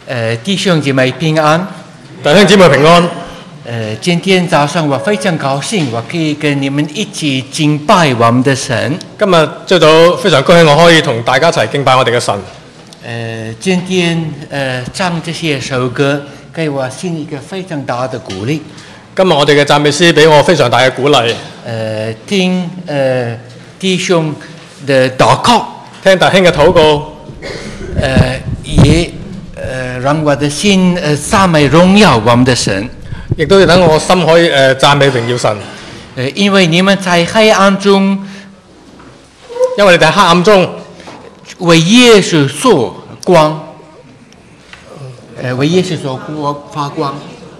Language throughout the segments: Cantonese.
弟兄姐妹平安。 弟兄姊妹平安。 今天早上我非常高興，我可以跟你們一起敬拜我們的神。 今日朝早非常高興，我可以同大家一齊敬拜我哋嘅神。 今天唱這些首歌，給我心一個非常大的鼓勵。 今日我哋嘅讚美詩俾我非常大嘅鼓勵。 聽弟兄的禱告， 聽弟兄嘅禱告， 也讓我的心讚美榮耀我們的神。 亦都要等我心可以讚美榮耀神。 因為你們在黑暗中， 因為你哋喺黑暗中為耶穌所光，為耶穌所發光。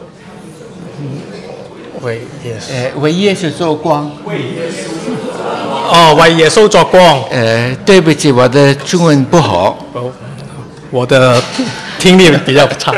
為耶穌作光。 為耶穌作光。 對不起，我的中文不好。 我的聽力比較差。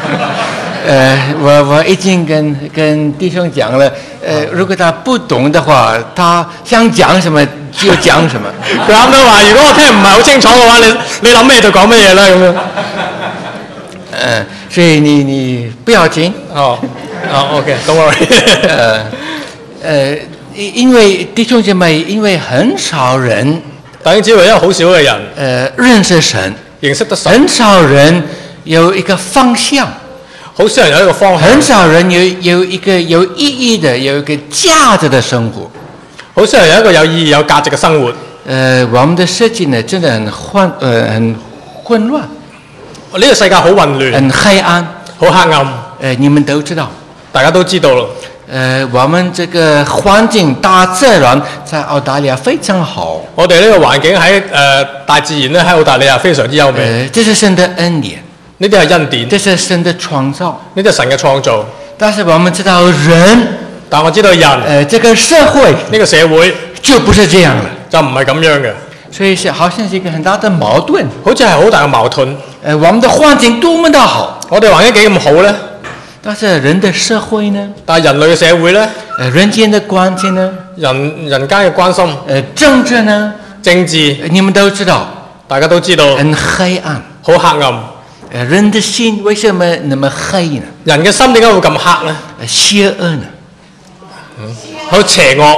我已經跟弟兄講了，如果他不懂的話，他想講什麼就講什麼。 佢啱啱話，如果我聽唔係好清楚嘅話，你諗咩就講乜嘢啦咁樣。 所以你不要緊。 OK， don't worry。 因為弟兄姐妹，因為很少人， 弟兄姊妹，因為好少嘅人， 認識神， 認識得神， 很少人有一個方向。 好少人有一個方向， 很少人有一個有意義的、有一個價值的生活。 好少人有一個有意義、有價值嘅生活。 我們的世界呢，真的很混亂。 呢個世界好混亂， 很黑暗， 好黑暗。 你們都知道， 大家都知道咯。 我們這個環境大自然在澳大利亞非常好。 我哋呢個環境喺大自然咧喺澳大利亞非常之優美。 這是神的恩典。 呢啲係恩典， 這是神的創造， 呢啲係神嘅創造。 但是我們知道人， 但我知道人， 這個社會， 呢個社會就不是這樣了， 就唔係咁樣嘅。 所以好像是一個很大的矛盾， 好似係好大嘅矛盾。 我們的環境多麼的好， 我哋環境幾咁好呢？ 但是人的社會呢？ 但係人類嘅社會呢？ 人間的關係呢？人間嘅關心， 政治呢？ 政治， 你們都知道， 大家都知道， 很黑暗， 好黑暗。 人的心為什麼那麼黑呢？ 人嘅心點解會咁黑呢？ 邪惡呢？ 好邪惡。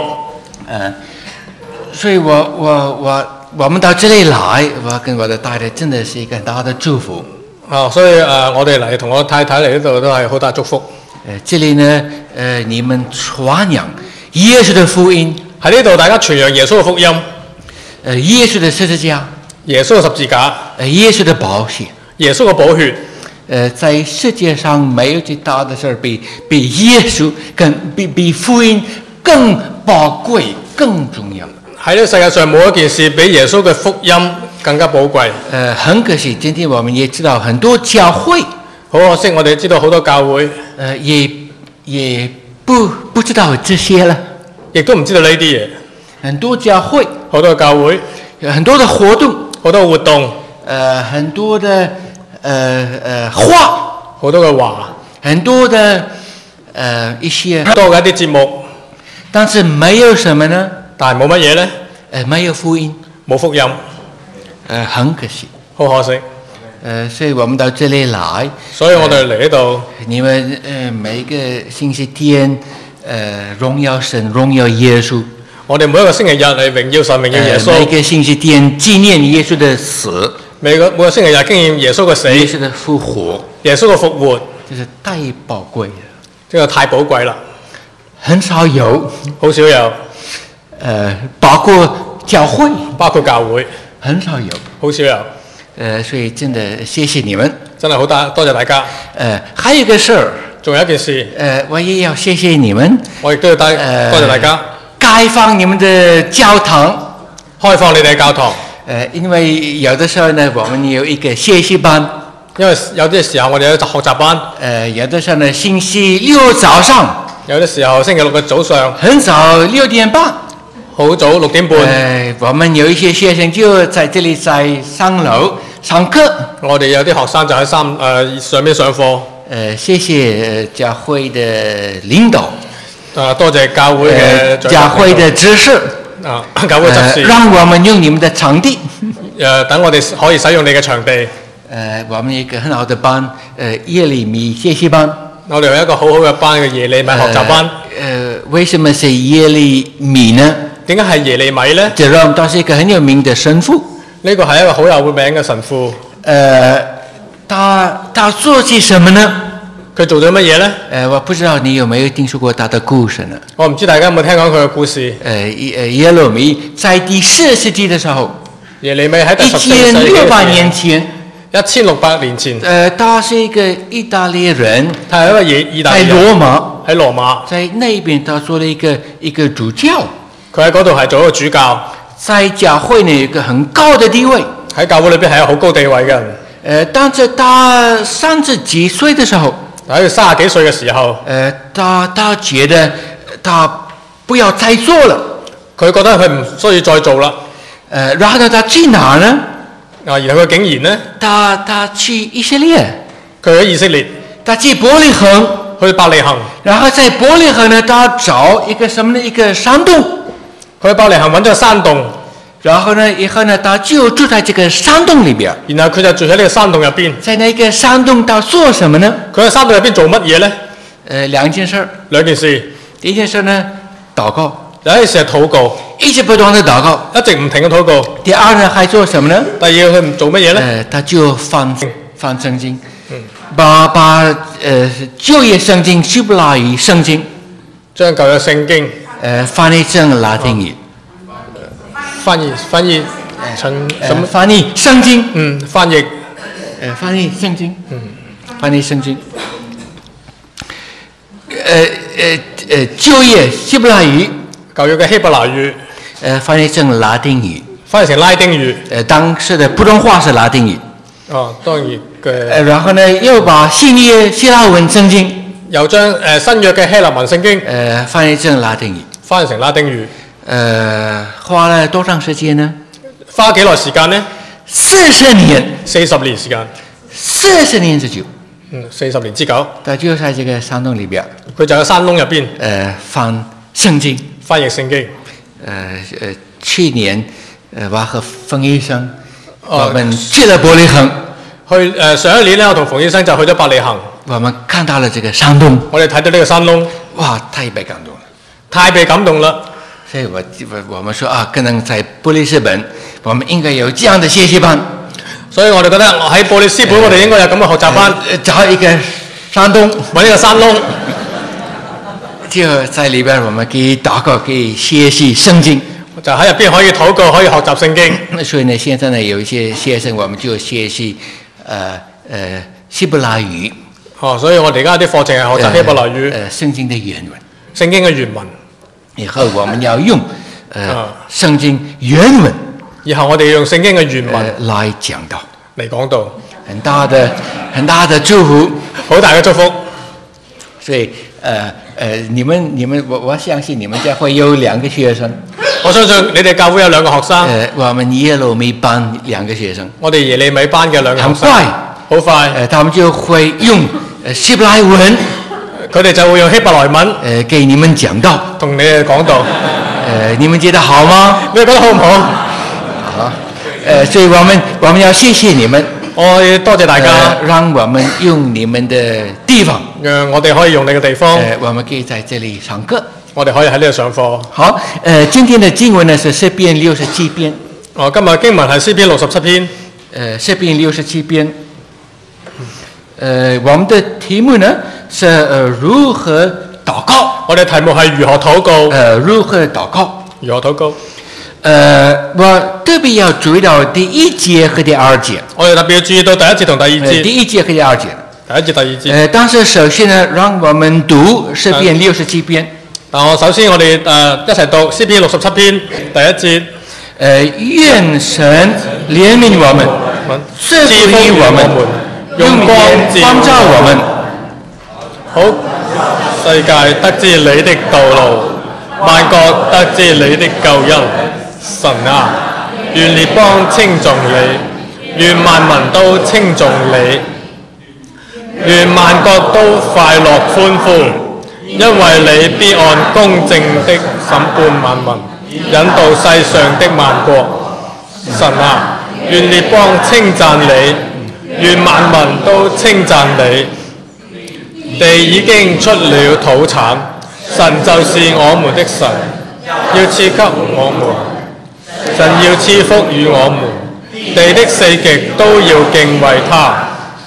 所以我們到這裡來，我跟我的太太真的是一個很大的祝福。 所以我哋嚟同我太太嚟呢度都係好大祝福。 這裡呢，你們傳揚耶穌的福音， 喺呢度大家傳揚耶穌嘅福音， 耶穌的十字架， 耶穌嘅十字架， 耶穌的寶血， 耶穌嘅寶血。 在世界上沒有最大的事比耶穌比福音更寶貴、更重要。 喺呢個世界上冇一件事比耶穌嘅福音更加寶貴。 很可惜，今天我們也知道很多教會， 好可惜我哋知道好多教會， 也不知道這些了， 亦都唔知道呢啲嘢。 很多教會， 好多教會， 很多的活動， 好多活動， 很多的話， 好多嘅話， 很多的一些多嘅一啲節目， 但是沒有什麼呢？ 但係冇乜嘢呢？ 沒有福音， 冇福音， 很可惜， 好可惜。 所以我們到這裡來， 所以我哋嚟呢度， 你們每一個星期天榮耀神，榮耀耶穌。 我哋每一個星期日嚟榮耀神，榮耀耶穌。 每個星期天紀念耶穌的死。 每個星期日經驗耶穌嘅死， 耶穌的復活， 耶穌嘅復活， 這是太寶貴了， 這個太寶貴啦， 很少有， 好少有， 包括教會， 很少有，好少有， 所以真的謝謝你們， 真係好多謝大家。 還有一個事兒， 仲有一件事， 我也要謝謝你們， 我亦都要多謝大家， 開放你們的教堂， 開放你哋嘅教堂。 因為有的時候呢，我們有一個學習班， 因為有啲時候我哋有學習班， 有的時候呢，星期六早上， 有啲時候星期六嘅早上， 很早6點半， 好早6點半， 我們有一些學生就在這裡在3樓上課， 我哋有啲學生就喺上面上課。 謝謝教會的領導， 多謝教會嘅教會的執事。 教會執事， 讓我們用你們的場地， 等我哋可以使用你嘅場地。 我们有一个很好的班，耶利米学习班。 我哋有一個好好嘅班嘅耶利米學習班。 為什麼是耶利米呢？ 點解係耶利米呢？ 這讓他是一個很有名的神父。 呢個係一個好有名嘅神父。 他做些什麼呢？ 佢做咗乜嘢呢？ 我不知道你有沒有聽說過他的故事呢？ 我唔知大家有冇聽講佢嘅故事。 耶利米在第4世紀的時候， 耶利米喺第14世紀 1600年前 ，1600年前， 他是一個意大利人， 他係一個意大利人，喺羅馬， 在那邊他做了一個主教， 佢喺嗰度係做一個主教， 在教會呢有一個很高的地位， 喺教會裏邊係有好高地位嘅人。 當在他30幾歲的時候， 喺佢30幾歲嘅時候， 他覺得他不要再做了， 佢覺得佢唔需要再做啦。 然後呢，他去哪呢？ 然後佢竟然呢， 他去以色列， 佢喺以色列， 他去伯利恆， 去伯利恆， 然後在伯利恆呢，他找一個什麼呢？一個山洞， 佢喺伯利恆揾咗個山洞， 然後呢，以後呢，他就住在這個山洞裏邊， 然後佢就住喺呢個山洞入邊。 在那個山洞他做什麼呢？ 佢喺山洞入邊做乜嘢呢？ 兩件事。第一件事呢，禱告。 有一件事係禱告， 一直不斷的禱告， 一直唔停嘅禱告。 第二呢，還做什麼呢？ 第二佢唔做乜嘢呢？ 他就翻聖經，把舊約聖經希伯來語聖經， 將舊約聖經翻譯成拉丁語， 翻譯成什麼？ 翻譯聖經， 翻譯聖經，翻譯聖經。舊約希伯來語。 舊約嘅希伯來語， 翻譯成拉丁語， 翻譯成拉丁語。 當時的普通話是拉丁語。 當然嘅。 然後呢，又把新約希臘文聖經， 又將新約嘅希臘文聖經， 翻譯成拉丁語。 翻譯成拉丁語。 花了多長時間呢？ 花幾耐時間呢 ？40年。 40年時間。 40年之久。 40年之久。 他就在這個山洞裏邊。 佢就喺山窿入邊。 翻聖經。 翻譯聖經。 去年我和馮醫生，我們去了伯利恆。 上一年呢，我同馮醫生就去咗伯利恆。 我們看到了這個山洞。 我哋睇到呢個山窿， 哇，太被感動了， 太被感動啦！ 所以我們說可能在布里斯本，我們應該有這樣的學習班。所以我哋覺得喺布里斯本，我哋應該有咁嘅學習班。找一個山洞，揾一個山窿。就在裏邊，我們可以禱告，可以學習聖經。就喺入邊可以禱告，可以學習聖經。所以呢，現在呢有一些學生，我們就學習希伯來語。所以我哋而家啲課程係學習希伯來語。聖經的原文。聖經嘅原文。以後我們要用聖經原文。以後我哋用聖經嘅原文來講道。嚟講道。很大的祝福，好大嘅祝福。所以你們我相信你們家會有2個學生。我相信你哋教會有2個學生。我們耶利米班2個學生。我哋耶利米班嘅2個學生。好快。他們就會用希伯來文。佢哋就會用希伯來文。給你們講道。同你哋講道。你們覺得好嗎？你哋覺得好唔好？好。所以我們要謝謝你們。我要多謝大家，讓我們用你們的地方，讓我哋可以用你嘅地方，我們可以在這裡上課，我哋可以喺呢度上課。好，今天的經文呢是詩篇67篇。今日經文係詩篇67篇。詩篇67篇。我們的題目呢是如何禱告。我哋題目係如何禱告。如何禱告？如何禱告？我特別要注意到第1節和第2節。我哋特別要注意到第1節同第2節。第1節和第2節。第1節、第2節。但是首先呢，讓我們讀詩篇67篇。首先我哋一齊讀詩篇67篇第1節。願神憐憫我們，賜福於我們，用光光照我們。好，世界得知你的道路，萬國得知你的救恩。神啊，願列邦稱頌你，願萬民都稱頌你，願萬國都快樂歡呼，因為你必按公正的審判萬民，引導世上的萬國。神啊，願列邦稱讚你， 願萬民都稱讚你。地已經出了土產，神就是我們的神，要賜給我們，神要賜福與我們，地的四極都要敬畏他。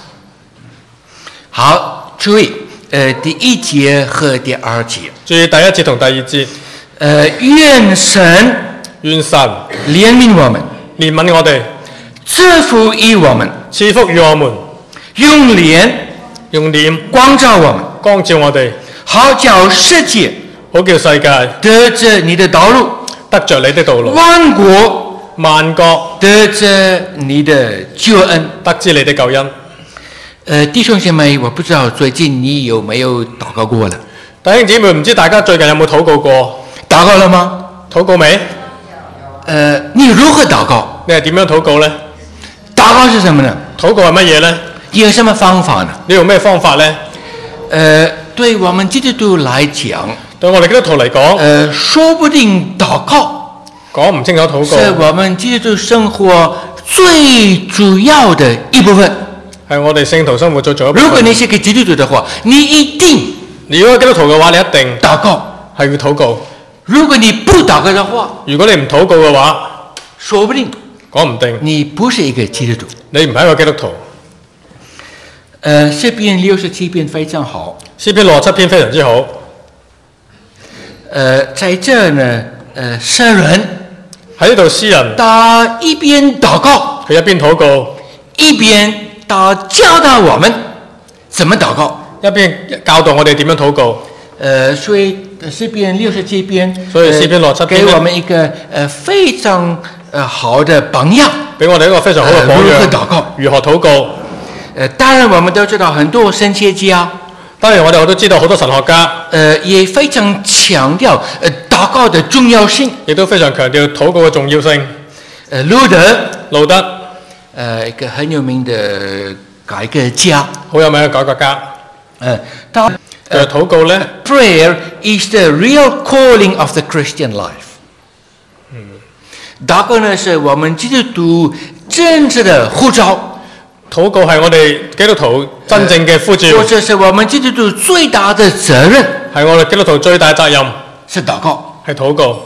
好，注意，第一節和第二節。 注意第一節同第二節。 願神憐憫我們， 憐憫我哋， 賜福於我們， 賜福與我們， 用臉光照我們， 光照我哋， 好叫世界得着你的道路，萬國得着你的救恩， 得知你的救恩。 弟兄姐妹，我不知道最近你有沒有禱告過了？ 弟兄姊妹，唔知大家最近有冇禱告過？ 禱告了嗎？ 禱告未？ 你如何禱告？ 你係點樣禱告呢？ 禱告是什麼呢？ 禱告係乜嘢呢？ 你有什麼方法呢？ 你用咩方法呢？ 對我們基督徒來講， 對我哋基督徒嚟講， 說不定禱告講唔清楚禱告， 是我們基督徒生活最主要的一部分。 係我哋聖徒生活最重要一部分。 如果你是個基督徒的話，你一定， 如果係基督徒嘅話，你一定禱告， 係要禱告。如果你不禱告的話， 如果你唔禱告嘅話， 說不定講唔定你不是一個基督徒， 你唔係一個基督徒。 詩篇67篇非常好， 詩篇67篇非常之好。 在這呢，詩人喺呢度，詩人他一邊禱告， 佢一邊禱告， 一邊他教導我們怎麼禱告， 一邊教導我哋點樣禱告。 所以詩篇67篇， 所以詩篇67篇給我們一個非常好的榜樣， 俾我哋一個非常好嘅榜樣。 如何禱告？ 如何禱告？ 當然我們都知道很多神學家， 當然我哋都知道好多神學家， 也非常強調禱告的重要性， 亦都非常強調禱告嘅重要性。路德， 一個很有名的改革家， 好有名嘅改革家。 他禱告呢 Prayer is the real calling of the Christian life。禱告呢是我們基督徒真正的呼召。 禱告係我哋基督徒真正嘅呼召， 或者是我們基督徒最大的責任， 係我哋基督徒最大責任， 是禱告， 係禱告。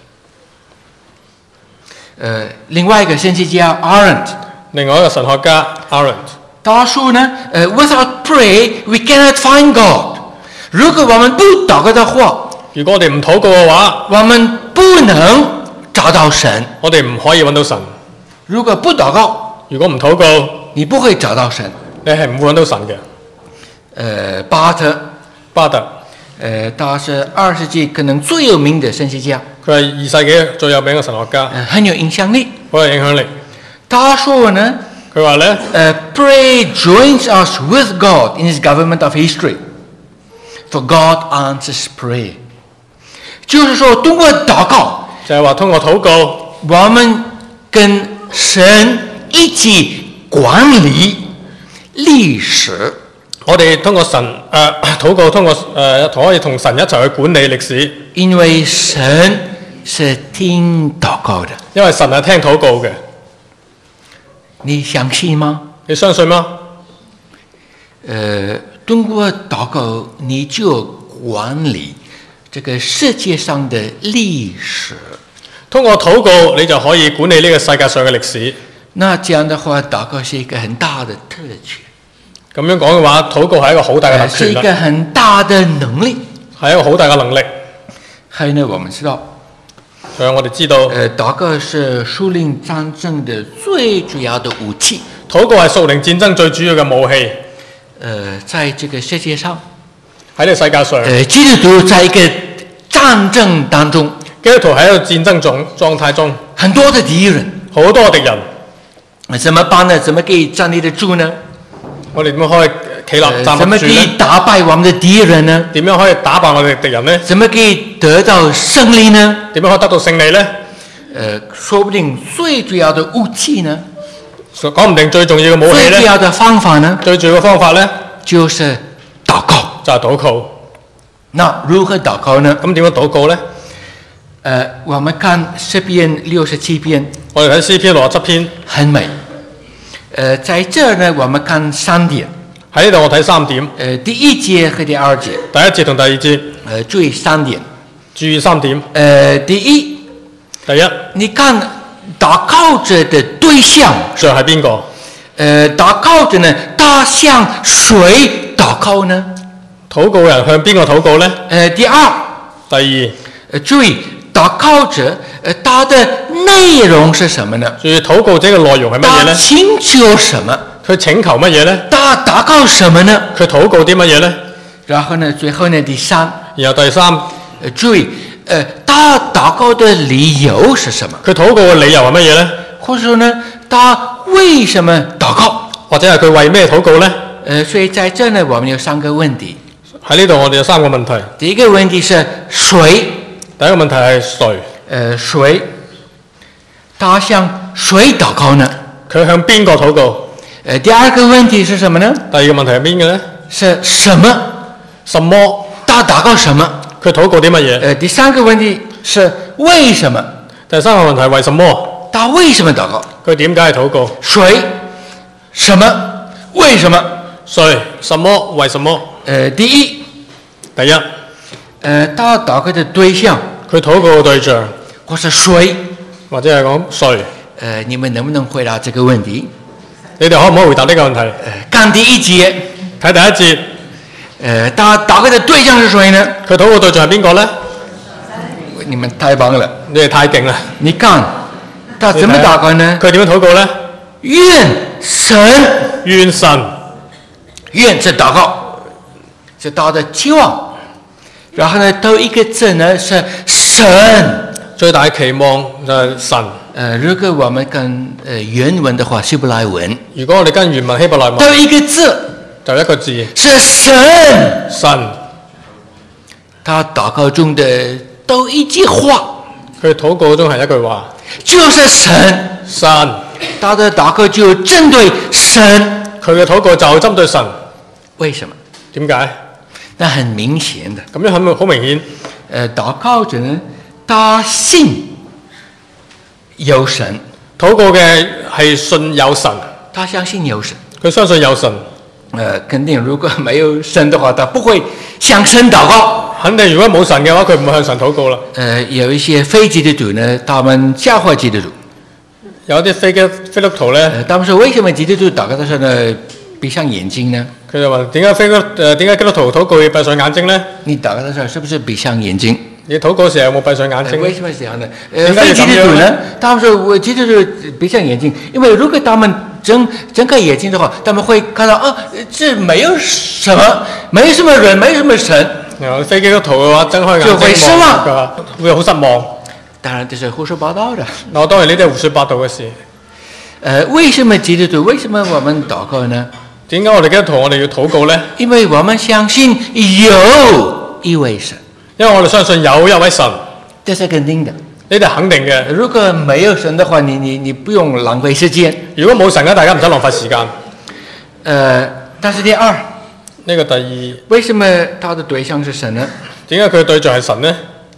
另外一個神學家 Arendt， 另外一個神學家 Arendt， 他說呢，Without prayer we cannot find God。如果我們不禱告的話， 如果我哋唔禱告嘅話， 我們不能找到神， 我哋唔可以揾到神。 如果不禱告， 如果唔禱告， 你不會找到神， 你係唔會揾到神嘅。 巴特，他是20世紀可能最有名的神學家， 佢係2世紀最有名嘅神學家， 很有影響力。 好有影響力。 他說呢， 佢話呢 ，Prayer joins us with God in His government of history, for God answers prayer。就是說，通過禱告， 就係話通過禱告， 我們跟神一起管理歷史。 我哋通過神禱告，通過可以同神一齊去管理歷史。 因為神是聽禱告的， 因為神係聽禱告嘅。 你相信嗎？ 你相信嗎？ 通過禱告，你就管理這個世界上的歷史。 通過禱告，你就可以管理呢個世界上嘅歷史。 那這樣的話，禱告是一個很大的特權。 咁樣講嘅話，禱告係一個好大嘅特權， 是一個很大的能力， 係一個好大嘅能力。 還有呢，我們知道， 我哋知道， 禱告是屬靈戰爭的最主要的武器。 禱告係屬靈戰爭最主要嘅武器。 在這個世界上， 喺呢個世界上， 基督徒在一個戰爭當中， 基督徒喺一個戰爭狀態中， 很多的敵人， 好多敵人， 怎麼辦呢？怎麼可以站立得住呢？ 我哋點樣可以企立站得住呢？ 怎麼可以打敗我們的敵人呢？ 點樣可以打敗我哋敵人呢？ 怎麼可以得到勝利呢？ 點樣可以得到勝利呢？ 說不定最主要的武器呢？ 講唔定最重要嘅武器呢？ 最主要的方法呢？ 最重要嘅方法呢？ 就是禱告。 就係禱告。 那如何禱告呢？ 咁點樣禱告呢？ 我們看詩篇67篇。 我哋睇詩篇67篇。 很美。 在这儿呢，我們看3點。 喺呢度我睇3點。 第1節和第2節。 第1節同第2節。 注意3點。 注意3點。 第一，你看禱告者的對象就係邊個？ 禱告者呢，他向誰禱告呢？ 禱告人向邊個禱告呢？ 第二，注意禱告者，他的內容是什麼呢？ 注意禱告者嘅內容係乜嘢呢？ 他請求什麼？ 佢請求乜嘢呢？ 他禱告什麼呢？ 佢禱告啲乜嘢呢？ 然後呢，最後呢，第3，注意，他禱告的理由是什麼？ 佢禱告嘅理由係乜嘢呢？ 或者說呢，他為什麼禱告？ 或者係佢為咩禱告呢？ 所以在這呢，我們有3個問題。 喺呢度我哋有3個問題。 第一個問題是誰？ 第一個問題係誰？ 誰？他向誰禱告呢？ 佢向邊個禱告？ 第二個問題是什麼呢？ 第二個問題係邊嘅呢？ 是什麼？ 什麼？ 他禱告什麼？ 佢禱告啲乜嘢？ 第三個問題是為什麼？ 第三個問題係為什麼？ 他為什麼禱告？ 佢點解係禱告？ 誰？什麼？為什麼？ 誰？什麼？為什麼？ 第一，他禱告的對象， 佢禱告嘅對象， 或是誰？ 或者係講誰？ 你們能不能回答這個問題？ 你哋可唔可以回答呢個問題？ 看第一節， 睇第一節。 他禱告的對象是誰呢？ 佢禱告對象係邊個呢？ 你們太棒了， 你哋太勁啦！ 你看，他怎麼禱告呢？ 佢點樣禱告呢？ 願神， 願是禱告， 是他的期望。然後呢，頭一個字呢是神， 最大嘅期望就係神。 如果我們跟原文的話，希伯來文。 如果我哋跟原文希伯來文， 頭一個字就一個字， 是神。 神。 他禱告中的頭一句話， 佢禱告中係一句話， 就是神。 神。 他的禱告就針對神。 佢嘅禱告就針對神。 為什麼？ 點解？ 那很明顯的。 咁樣係咪好明顯？ 禱告者呢，他信有神。 禱告嘅係信有神， 他相信有神。 佢相信有神。 肯定如果沒有神的話，他不會向神禱告。 肯定如果冇神嘅話，佢唔會向神禱告啦。 有一些非基督徒呢，他們教壞基督徒。 有啲非督徒咧， 他們說為什麼基督徒禱告的時候呢，閉上眼睛呢？ 佢就話點解基督徒禱告要閉上眼睛呢？ 你禱告的時候是不是閉上眼睛？ 你禱告時有冇閉上眼睛？ 為什麼這樣呢？非基督徒呢，他們說我基督徒閉上眼睛，因為如果他們睜開眼睛的話，他們會看到這沒有什麼，沒什麼人，沒什麼神。 非基督徒嘅話，睜開眼睛就會失望，會好失望。 當然這是胡說八道的。 當然呢啲係胡說八道嘅事。 為什麼基督徒？為什麼我們禱告呢？ 點解我哋基督徒我哋要禱告呢？ 因為我們相信有一位神。 因為我哋相信有一位神。 這是肯定的。 呢啲係肯定嘅。 如果沒有神的話，你不用浪費時間。 如果冇神嘅，大家唔使浪費時間。 但是第二， 呢個第二， 為什麼他的對象是神呢？ 點解佢嘅對象係神呢？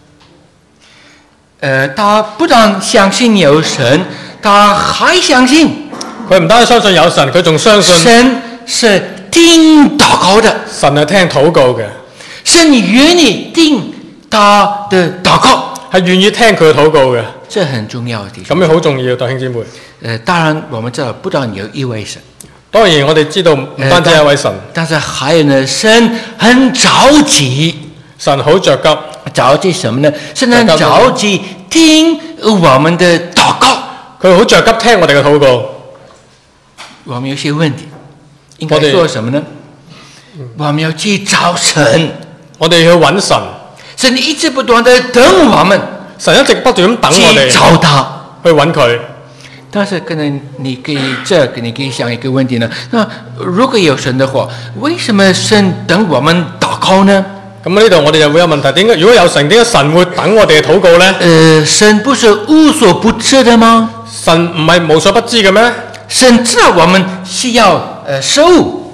他不但相信有神，他還相信佢唔單止相信有神，佢仲相信神是聽禱告的。 神係聽禱告嘅， 神願意聽他的禱告， 係願意聽佢嘅禱告嘅。 這很重要的地方。 咁樣好重要，弟兄姊妹。 當然我們知道不但有一位神， 當然我哋知道唔單止有一位神， 但是還有呢，神很着急。 神好着急， 着急什麼呢？神很着急聽我們的禱告， 佢好着急聽我哋嘅禱告。 我們有些問題應該做什麼呢？我們要去找神， 我哋去揾神。 神一直不斷地等我們， 神一直不斷咁等我哋去找他， 去揾佢。 但是可能你可以想一個問題呢？那如果有神的話，為什麼神等我們禱告呢？ 咁呢度我哋就會有問題，點解如果有神，點解神會等我哋嘅禱告呢？ 神不是無所不知的嗎？ 神唔係無所不知嘅咩？ 神知道我們需要食物，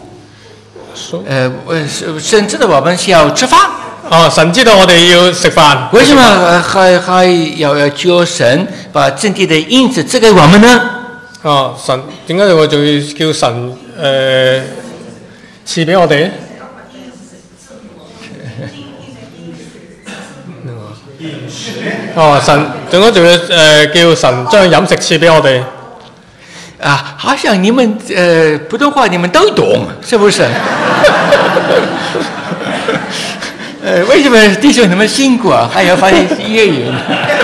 神知道我們需要吃飯。 神知道我哋要食飯， 為什麼還要求神把真諦的因子賜給我們呢？ 哦，神點解我仲要叫神賜俾我哋咧？哦，神點解仲要叫神將飲食賜俾我哋？ 啊，好像你們普通話你們都懂，是不是？為什麼弟兄你們辛苦啊，還要翻譯粵語？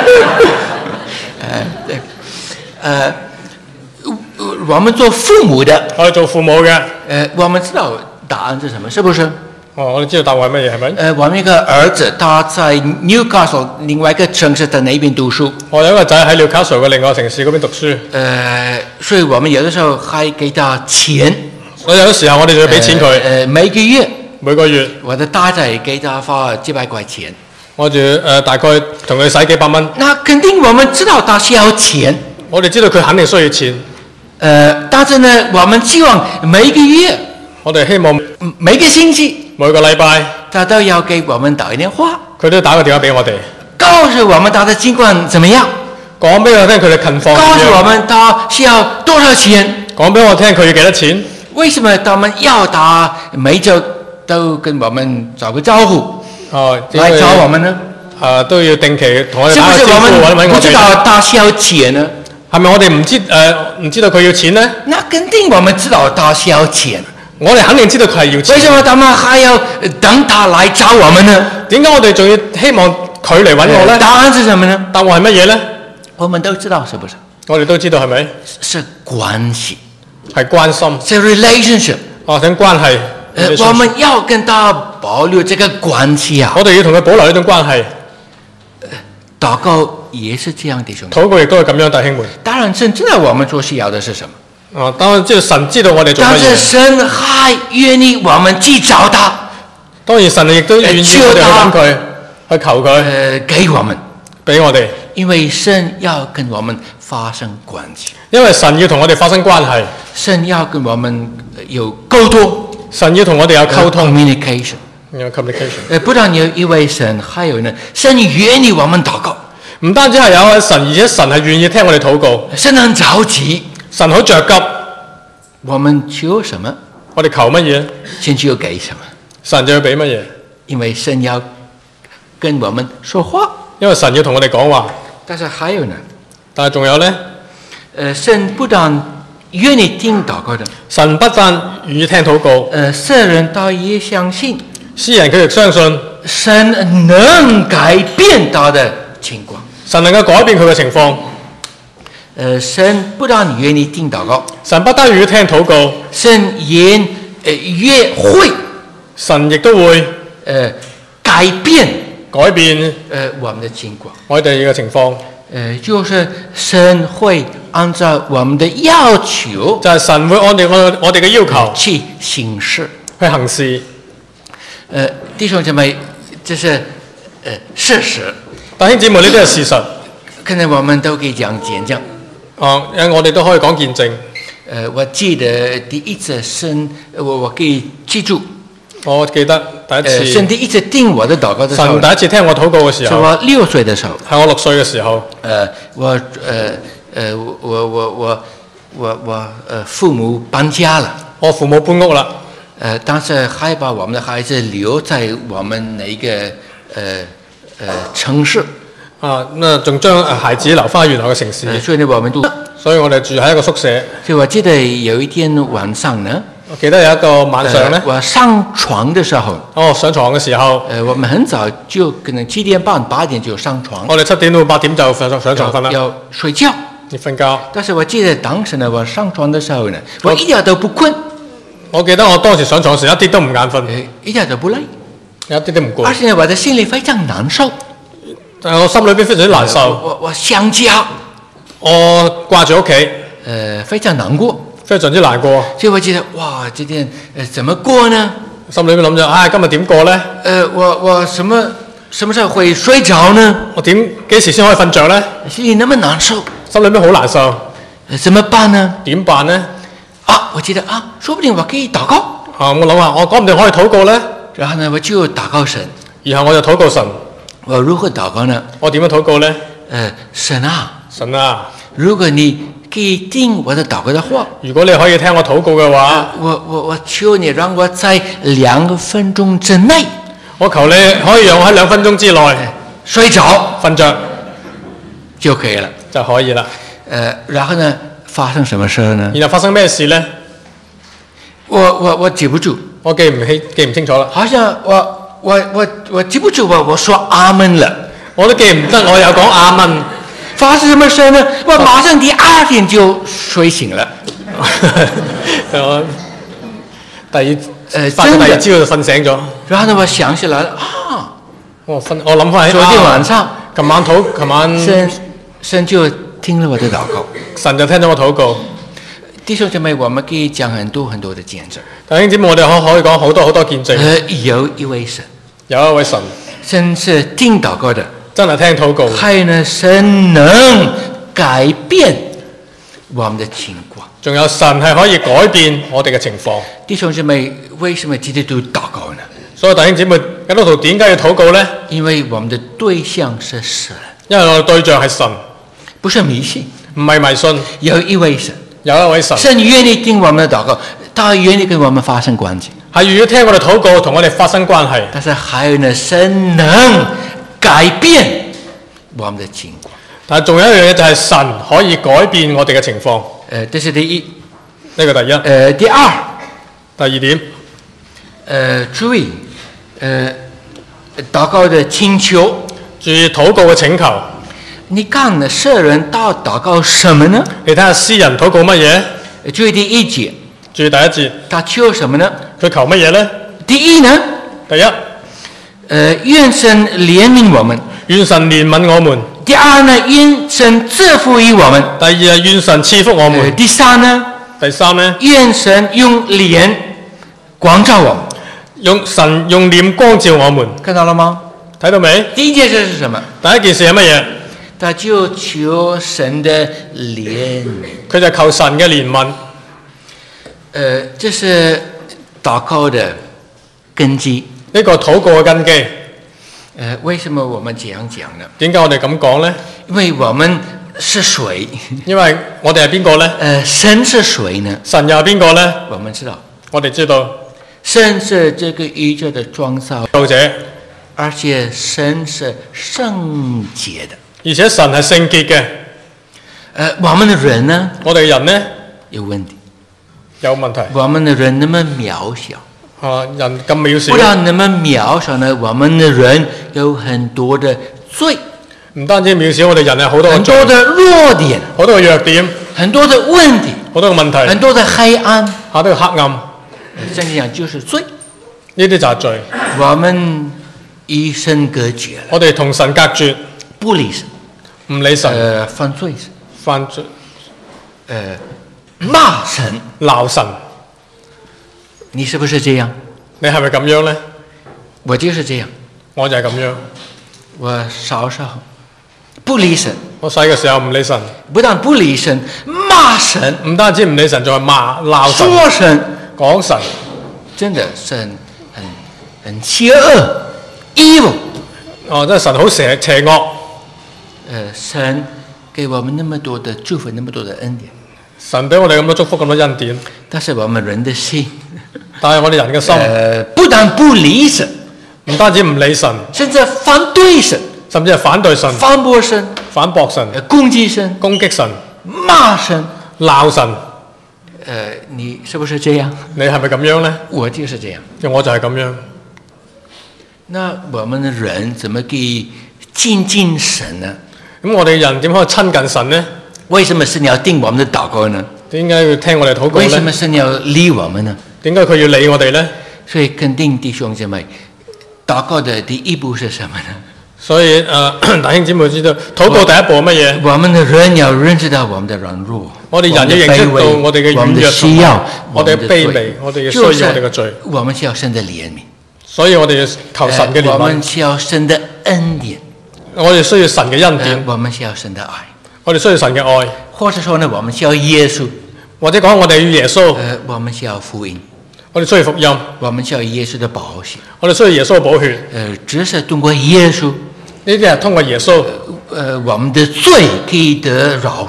我們做父母的， 我哋做父母嘅， 我們知道答案是什麼，是不是？ 哦，我哋知道答案係乜嘢，係咪？ 我們一個兒子，他在 Newcastle 另外一個城市的那邊讀書。 我有一個仔喺 Newcastle 嘅另外一個城市嗰邊讀書。 所以我們有的時候還給他錢。 我有時候我哋就要俾錢佢。每個月， 我的大仔給他花幾百塊錢。 我就大概同佢使幾百蚊。 那肯定我們知道他需要錢。 我哋知道佢肯定需要錢。 但是呢，我們希望每個月， 我哋希望每個星期。 每個禮拜， 他都要給我們打一電話， 佢都打個電話俾我哋， 告訴我們他的情況怎麼樣， 講俾我聽佢哋近況點樣， 告訴我們他需要多少錢， 講俾我聽佢要幾多錢。 為什麼他們要他每週都跟我們打個招呼？來找我們呢？ 都要定期同我哋打個招呼， 是不是我們不知道他需要錢呢？ 係咪我哋唔知道佢要錢呢？ 那肯定我們知道他需要錢。 我哋肯定知道佢係要錢。為什麼他們還要等他來找我們呢？ 點解我哋仲要希望佢嚟揾我呢？ 答案是什麼呢？ 答案係乜嘢呢？ 我們都知道，是不是？ 我哋都知道係咪？ 是關係， 係關心。 是 relationship。 哦，係關係。 我們要跟他保留這個關係啊！ 我哋要同佢保留呢種關係。 禱告也是這樣的，兄弟。 禱告亦都係咁樣，弟兄們。 當然，神知道我們所需要的是什麼。 當然知道神知道我哋做乜嘢。但是神還願意我們去找他。 當然神亦都願意我哋去揾佢，去求佢給我們， 俾我哋。 因為神要跟我們發生關係。 因為神要同我哋發生關係。 神要跟我們有溝通。 神要同我哋有溝通。 communication。 有 communication。 不但有一位神，還有呢，神願意我們禱告。 唔單止係有位神，而且神係願意聽我哋禱告。 神很着急。 神好着急， 我們求什麼？ 我哋求乜嘢？ 神就要給什麼？ 神就要俾乜嘢？ 因為神要跟我們說話， 因為神要同我哋講話。 但是還有呢？ 但係仲有呢？ 神不但願意聽禱告的， 神不但願意聽禱告， 世人他也相信， 詩人佢亦相信神能改變他的情況， 神能夠改變佢嘅情況。 神不但願意聽禱告， 神不單願意聽禱告， 神也會， 神亦都會改變我們的情況， 我哋嘅情況， 就是神會按照我們的要求， 就係神會按照我哋嘅要求去行事， 去行事。 弟兄姊妹，這是事實。 弟兄姊妹，呢啲係事實。 可能我們都可以講見證。 我哋都可以講見證。 我記得第一次神，我可以記住。 我記得第一次。 神第一次聽我的禱告的時候。 神第一次聽我禱告嘅時候。 係我6歲的時候。 係我6歲嘅時候。 我父母搬家了。 我父母搬屋啦。 但是還把我們的孩子留在我們那個城市。 那仲將孩子留翻原來嘅城市。 所以呢， 所以我哋住喺一個宿舍。 所以我記得有一天晚上呢。 我記得有一個晚上呢。 我上床的時候。 上床嘅時候。 我們很早就可能7點半8點就上床。 我哋7點到8點就上床瞓啦。 要睡覺。 你瞓覺。 但是我記得當時呢，我上床的時候呢，我一點都不困。 我記得我當時上床時一啲都唔眼瞓。 一點都不累。 一啲都唔攰。 而且我的心裡非常難受。 但係我心裏邊非常之難受。 我想家。 我掛住屋企。 非常難過。 非常之難過。 所以我記得，哇，這天怎麼過呢？ 心裏邊諗咗，今日點過呢？ 我什麼時候會睡着呢？ 我幾時先可以瞓着呢？ 心裡那麼難受。 心裏邊好難受。 怎麼辦呢？ 點辦呢？ 我記得說不定我可以禱告。 我諗下，我講唔定可以禱告呢？ 然後呢，我就禱告神。 然後我就禱告神。 我如何禱告呢？ 我點樣禱告呢？ 神啊， 神啊， 如果你可以聽我的禱告的話， 如果你可以聽我禱告嘅話， 我求你讓我在2分鐘之內， 我求你可以讓我喺2分鐘之內睡着瞓着就可以了。 就可以啦。 然後呢，發生什麼事呢？ 然後發生咩事呢？ 我記不住， 我記唔清楚啦。 好像我記不住我說阿門了， 我都記唔得我有講阿門。 發生什麼事呢？我馬上第2天就睡醒了。 我發咗第2朝就瞓醒咗。 然後呢，我想起來了啊， 我諗翻起昨天晚上， 琴晚神就聽了我的禱告， 神就聽咗我禱告。 弟兄姐妹，我們可以講很多很多的見證。 弟兄姊妹，我哋可以講好多好多見證。 有一位神， 神是聽禱告的， 真係聽禱告。 還有呢，神能改變我們的情況。 仲有神係可以改變我哋嘅情況。 弟兄姊妹，為什麼基督徒禱告呢？ 所以弟兄姊妹，基督徒點解要禱告呢？ 因為我們的對象是神， 因為我哋對象係神， 不是迷信， 唔係迷信。 有一位神，神願意聽我們的禱告，他願意跟我們發生關係， 係願意聽我哋禱告，同我哋發生關係。 但是還有呢，神能改變我們的情況。 但係仲有一樣嘢就係神可以改變我哋嘅情況。 這是第一， 呢個第一。 第二點， 注意，禱告的請求， 注意禱告嘅請求。 你看呢，詩人禱告什麼呢？ 你睇下詩人禱告乜嘢？ 注意第1節， 注意第1節， 他求什麼呢？ 佢求乜嘢呢？ 第一呢？ 第一， 願神憐憫我們。 願神憐憫我們。 第二呢，願神賜福於我們。 第二係願神賜福我們。 第三呢？願神用臉光照我們。 神用臉光照我們。 看到了嗎？ 睇到未？ 第一件事是什麼？ 第一件事係乜嘢？ 他就求神的憐憫。 佢就求神嘅憐憫。 這是禱告的根基。 呢個禱告嘅根基。 為什麼我們這樣講呢？ 點解我哋咁講呢？ 因為我們是誰？ 因為我哋係邊個呢？ 神是誰呢？ 神又係邊個呢？ 我們知道。 我哋知道。 神是這個宇宙的創造而且神是聖潔的。 而且神係聖潔嘅。 我們的人呢？ 我哋人呢？ 有問題。 有問題。 我們的人那麼渺小。 人咁渺小。 不但那麼渺小呢，我們的人有很多的罪。 唔單止渺小，我哋人有好多很多的弱點， 好多嘅弱點， 很多的問題， 好多嘅問題， 很多的黑暗， 好多嘅黑暗。 聖經講就是罪。 呢啲就係罪。 我們與神隔絕了。 我哋同神隔絕， 不理神， 唔理神， 犯罪神，罵神， 鬧神。 你是不是這樣？ 你係咪咁樣呢？ 我就是這樣。 我就係咁樣。 我小時候不理神， 我細嘅時候唔理神， 不但不理神，罵神， 唔單止唔理神，仲係鬧神， 說神， 講神， 真的是很邪惡 evil。 真係神好邪惡。 神給我們那麼多的祝福，那麼多的恩典。 神俾我哋咁多祝福，咁多恩典。 但是我們人的心， 但係我哋人嘅心， 不但不理神， 唔單止唔理神， 甚至反對神， 甚至係反對神， 反駁神，攻擊神，罵神， 鬧神。 你是不是這樣？ 你係咪咁樣呢？ 我就是這樣。 我就係咁樣。 那我們的人怎麼可以親近神呢？ 咁我哋人點可以親近神呢？ 為什麼神要聽我們的禱告呢？ 點解要聽我哋禱告呢？ 為什麼神要理我們呢？ 點解佢要理我哋呢？ 所以肯定弟兄姐妹，禱告的第一步是什麼呢？ 所以弟兄姊妹知道禱告第一步係乜嘢？ 我們的人要認識到我們的軟弱， 我哋人要認識到我哋嘅軟弱需要， 我哋嘅卑微，我哋嘅需要，我哋嘅罪。 我們需要神的憐憫， 所以我哋要求神嘅憐憫。 我們需要神的恩典， 我哋需要神嘅恩典。 我們需要神的愛， 我哋需要神嘅愛。 或者說呢，我們需要耶穌， 或者講我哋要耶穌。 我們需要福音， 我哋需要福音。 我們需要耶穌的寶血， 我哋需要耶穌嘅寶血。 只是通過耶穌， 呢啲係通過耶穌， 我們的罪可以得饒恕。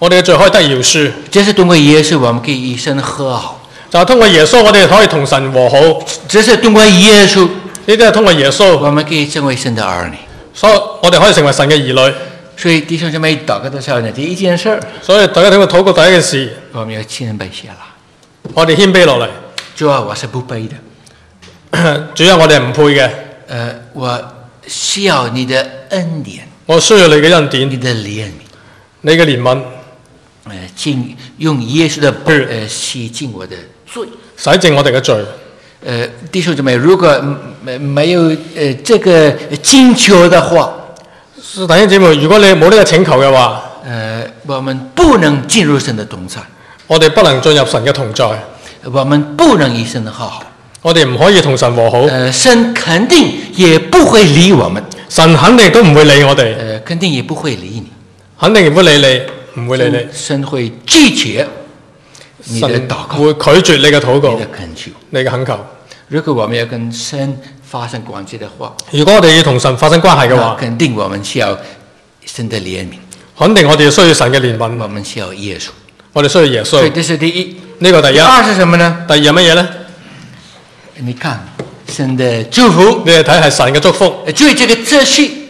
我哋嘅罪可以得饒恕。 這是通過耶穌，我們可以與神和好。 就係通過耶穌，我哋可以同神和好。 這是通過耶穌， 呢啲係通過耶穌， 我們可以成為神的兒女。 所以我哋可以成為神嘅兒女。 所以弟兄姊妹禱告的時候呢，第一件事， 所以大家睇個禱告第一件事， 我們要謙卑下來。 我哋謙卑落嚟。 主啊，我是不配的。 主啊，我哋係唔配嘅。 我需要你的恩典， 我需要你嘅恩典， 你的憐憫， 你嘅憐憫。 用耶穌的血洗淨我的罪， 洗淨我哋嘅罪。 弟兄姊妹，如果沒有這個請求的話， 弟兄姊妹，如果你冇呢個請求嘅話， 我們不能進入神的同在， 我哋不能進入神嘅同在， 我們不能與神和好， 我哋唔可以同神和好。 神肯定也不會理我們， 神肯定都唔會理我哋， 肯定也不會理你， 肯定唔會理你，唔會理你。 神會拒絕你的禱告， 會拒絕你嘅禱告， 你的懇求， 你嘅懇求。 如果我們要跟神發生關係的話， 如果我哋要同神發生關係嘅話， 肯定我們需要神的憐憫， 肯定我哋需要神嘅憐憫， 我們需要耶穌， 我哋需要耶穌。 所以這是第一。 呢個第一。 第二是什麼呢？ 第二係乜嘢呢？ 你看神的祝福， 你哋睇係神嘅祝福。 注意這個秩序。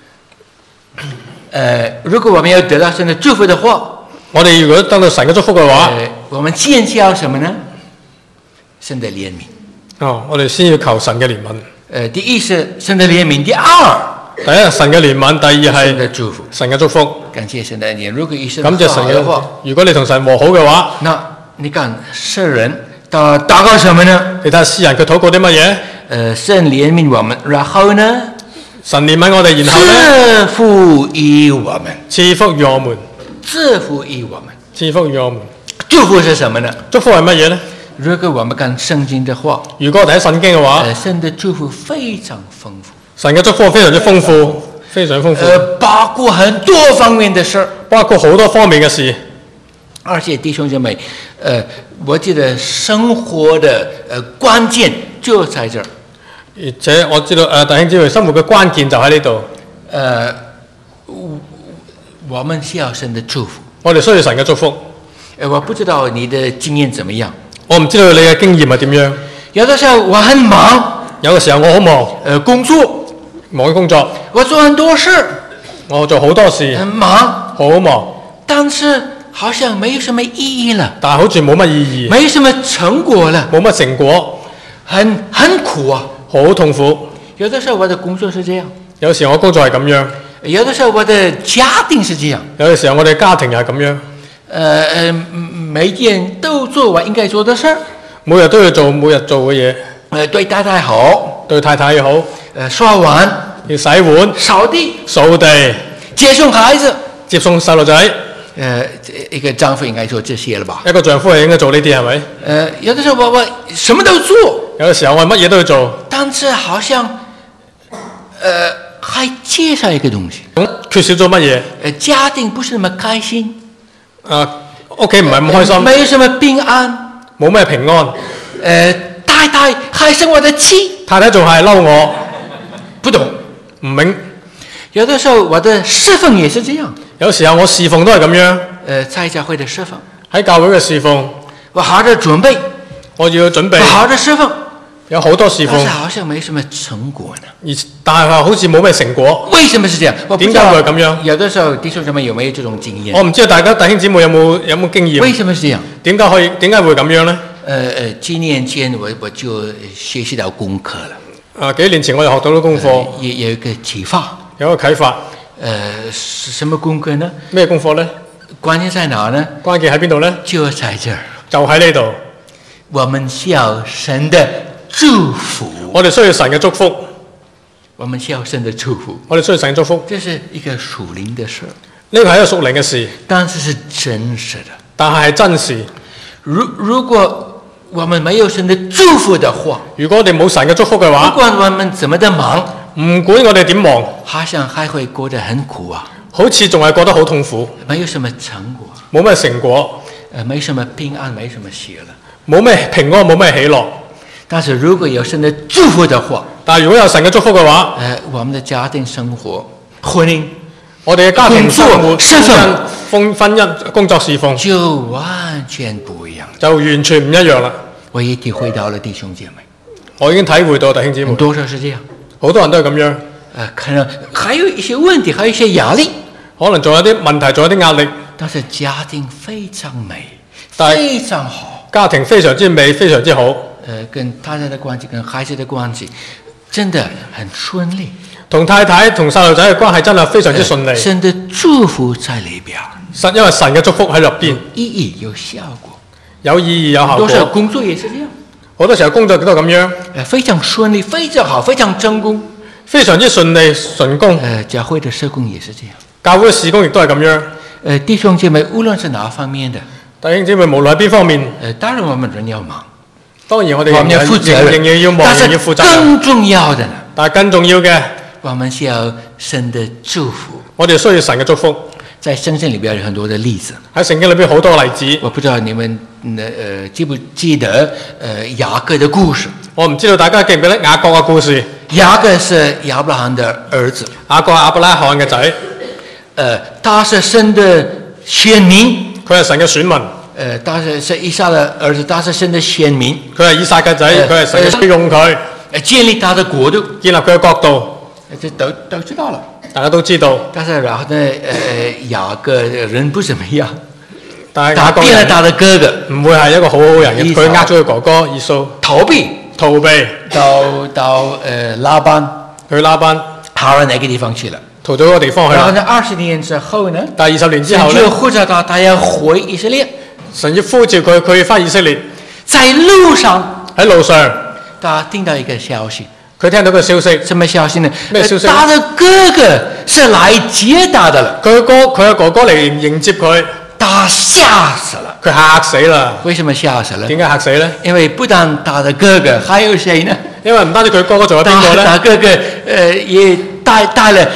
如果我們要得到神的祝福的話， 我哋如果得到神嘅祝福嘅話， 我們先需要什麼呢？神的憐憫。 我哋先要求神嘅憐憫。 第一是神的憐憫，第二， 第一神嘅憐憫，第二係神的祝福。 神嘅祝福。 感謝神的恩典。如果與神感謝神嘅話，如果你同神和好嘅話， 那你看詩人禱告什麼呢？ 你睇下詩人佢禱告啲乜嘢？神憐憫我們，然後呢？ 神憐憫我哋，然後呢？ 賜福於我們， 賜福於我們， 賜福於我們， 賜福於我們。 祝福是什麼呢？ 祝福係乜嘢呢？ 如果我們看聖經的話， 如果我睇聖經嘅話， 神的祝福非常豐富， 神嘅祝福非常之豐富，非常豐富， 包括很多方面的事， 包括好多方面嘅事。 而且弟兄姐妹，我覺得生活的關鍵就在這兒。 而且我知道弟兄姊妹生活嘅關鍵就喺呢度。 我們需要神的祝福， 我哋需要神嘅祝福。 我不知道你的經驗怎麼樣， 我唔知道你嘅經驗係點樣。 有的時候我很忙， 有嘅時候我好忙， 工作， 忙工作， 我做很多事， 我做好多事， 很忙， 好忙， 但是好像沒有什麼意義了， 但係好似冇乜意義， 沒什麼成果了， 冇乜成果， 很苦啊， 好痛苦。 有的時候我的工作是這樣， 有時候我工作係咁樣， 有的時候我的家庭是這樣， 有嘅時候我哋家庭又係咁樣。 每件都做我應該做的事， 每日都要做每日做嘅嘢。 對太太好， 對太太好， 刷碗， 要洗碗， 掃地， 掃地， 接送孩子， 接送細路仔。 一個丈夫應該做這些了吧？ 一個丈夫係應該做呢啲係咪？ 有的時候我什麼都做， 有嘅時候我乜嘢都要做， 但是好像還缺少一個東西。 缺少咗乜嘢？ 家庭不是那麼開心。 屋企唔係咁開心， 沒有什麼平安， 冇咩平安。 太太還生我的氣， 太太仲係嬲我， 不懂， 唔明。 有的時候我的侍奉也是這樣， 有時候我侍奉都係咁樣。 在教會的侍奉， 喺教會嘅侍奉， 我好好的準備， 我要準備， 好好的侍奉， 有好多侍奉， 但是好像沒什麼成果呢。 但係好似冇咩成果。 為什麼是這樣？ 點解會咁樣？ 有的時候弟兄姊妹有沒有這種經驗？ 我唔知道大家弟兄姊妹有冇經驗？ 為什麼是這樣？ 點解會咁樣呢？ 幾年前我就學習到功課了。 幾年前我就學到咗功課， 有一個啟發。 有一個啟發。 什麼功課呢？ 咩功課呢？ 關鍵在哪呢？ 關鍵喺邊度呢？ 就在這兒， 就喺呢度。 我們需要神的祝福， 我哋需要神嘅祝福。 我們需要神的祝福， 我哋需要神嘅祝福。 這是一個屬靈的事， 呢個係一個屬靈嘅事， 但是是真實的。 但係真事。 如果我們沒有神的祝福的話， 如果我哋冇神嘅祝福嘅話， 不管我們怎麼的忙， 唔管我哋點忙， 好像還會過得很苦啊， 好似仲係覺得好痛苦， 沒有什麼成果， 冇咩成果， 沒什麼平安，沒什麼喜樂， 冇咩平安，冇咩喜樂。 但是如果有神的祝福的話， 但係如果有神嘅祝福嘅話， 我們的家庭生活、婚姻， 我哋嘅家庭生活、 身份、 婚姻工作侍奉就完全不一样， 就完全唔一樣啦。 我也體會到了弟兄姐妹， 我已經體會到弟兄姊妹， 多少是這樣。 好多人都係咁樣。 可能還有一些問題，還有一些壓力， 可能仲有啲問題，仲有啲壓力。 但是家庭非常美， 但非常好， 家庭非常之美，非常之好。 跟太太的關係，跟孩子的關係，真的很順利。 同太太同細路仔嘅關係真係非常之順利。 神的祝福在裏邊， 因為神嘅祝福喺入邊， 意義有效果， 有意義有效果。 多少工作也是這樣， 好多時候工作都係咁樣， 非常順利，非常好，非常成功， 非常之順利順工。 教會的事工也是這樣， 教會嘅事工亦都係咁樣。 弟兄姐妹，無論是哪方面的， 弟兄姊妹無論喺邊方面， 當然我們人要忙， 當然我哋仍然要忙，仍然要負責任。 更重要的呢， 但係更重要嘅， 我們需要神的祝福。 我哋需要神嘅祝福。 在聖經裏邊有很多的例子， 喺聖經裏邊好多例子。 我不知道你們記不記得雅各的故事？ 我唔知道大家記唔記得雅各嘅故事。 雅各是亞伯拉罕的兒子， 雅各係亞伯拉罕嘅仔。 他是神的選民， 佢係神嘅選民。 他是以撒的兒子，他是神的選民。 佢係以撒嘅仔，佢係神嘅用佢， 建立他的國度， 建立佢嘅國度。 這都知道了， 大家都知道。 但是然後呢，雅各人不怎麼樣， 但係他變了他的哥哥， 唔會係一個好好人嘅，佢呃咗佢哥哥以掃，逃避到拉班， 去拉班， 逃到那個地方去了。 逃咗個地方去啦。 然後呢，20年之後呢？ 但係20年之後呢？ 神就呼召他要回以色列。 神要呼召佢，佢要翻以色列。 在路上， 喺路上， 他聽到一個消息。 佢聽到個消息。 什麼消息呢？ 咩消息？ 他的哥哥是來接他的了。 佢嘅哥哥嚟迎接佢。 他嚇死了。 佢嚇死啦。 為什麼嚇死了？ 點解嚇死呢？ 因為不但他的哥哥，還有誰呢？ 因為唔單止佢哥哥，仲有邊個呢？ 他哥哥也帶了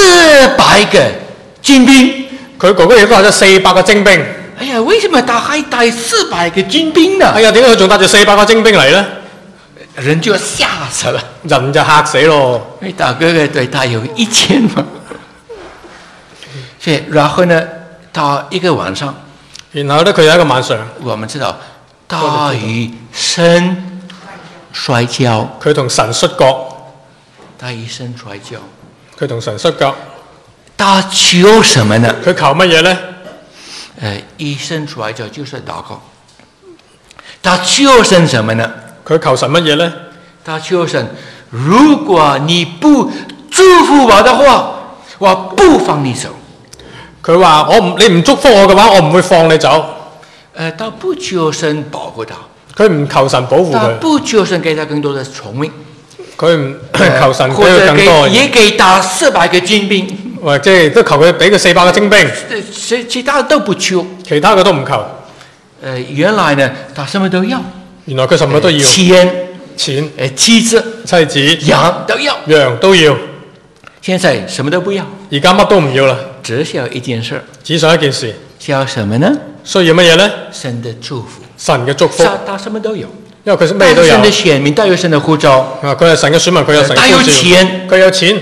400個精兵。 佢哥哥亦都帶咗400個精兵。 哎呀，為什麼他還帶400個精兵呢？ 哎呀，點解佢仲帶住400個精兵嚟呢？ 人就嚇死了， 人就嚇死咯。 因為大哥哥對他有1000嘛。所以然後呢，他一個晚上， 然後呢，佢有一個晚上， 我們知道他與神摔跤， 佢同神摔角， 他與神摔跤， 佢同神摔角。 他求什麼呢？ 佢求乜嘢呢？ 與神摔跤就是禱告。他求神什麼呢？ 佢求神乜嘢呢？ 他求神，如果你不祝福我的話，我不放你走。 佢話你唔祝福我嘅話，我唔會放你走。 他不求神保護他， 佢唔求神保護佢。 他不求神給他更多的聰明， 佢唔求神俾佢更多。 也給他400個精兵， 或者都求佢俾佢400個精兵。 其他的都不求， 其他嘅都唔求。 原來呢，他什麼都要。 原來佢什麼都要。錢， 妻子，羊都要。 羊都要。 現在什麼都不要。 而家乜都唔要啦。 只需要一件事。 只想一件事。 需要什麼呢？ 需要乜嘢呢？ 神的祝福。 神嘅祝福。 他什麼都有。 因為佢咩都有。 神的選民，他有神的呼召。 佢係神嘅選民，佢有神嘅呼召。 他有錢， 佢有錢。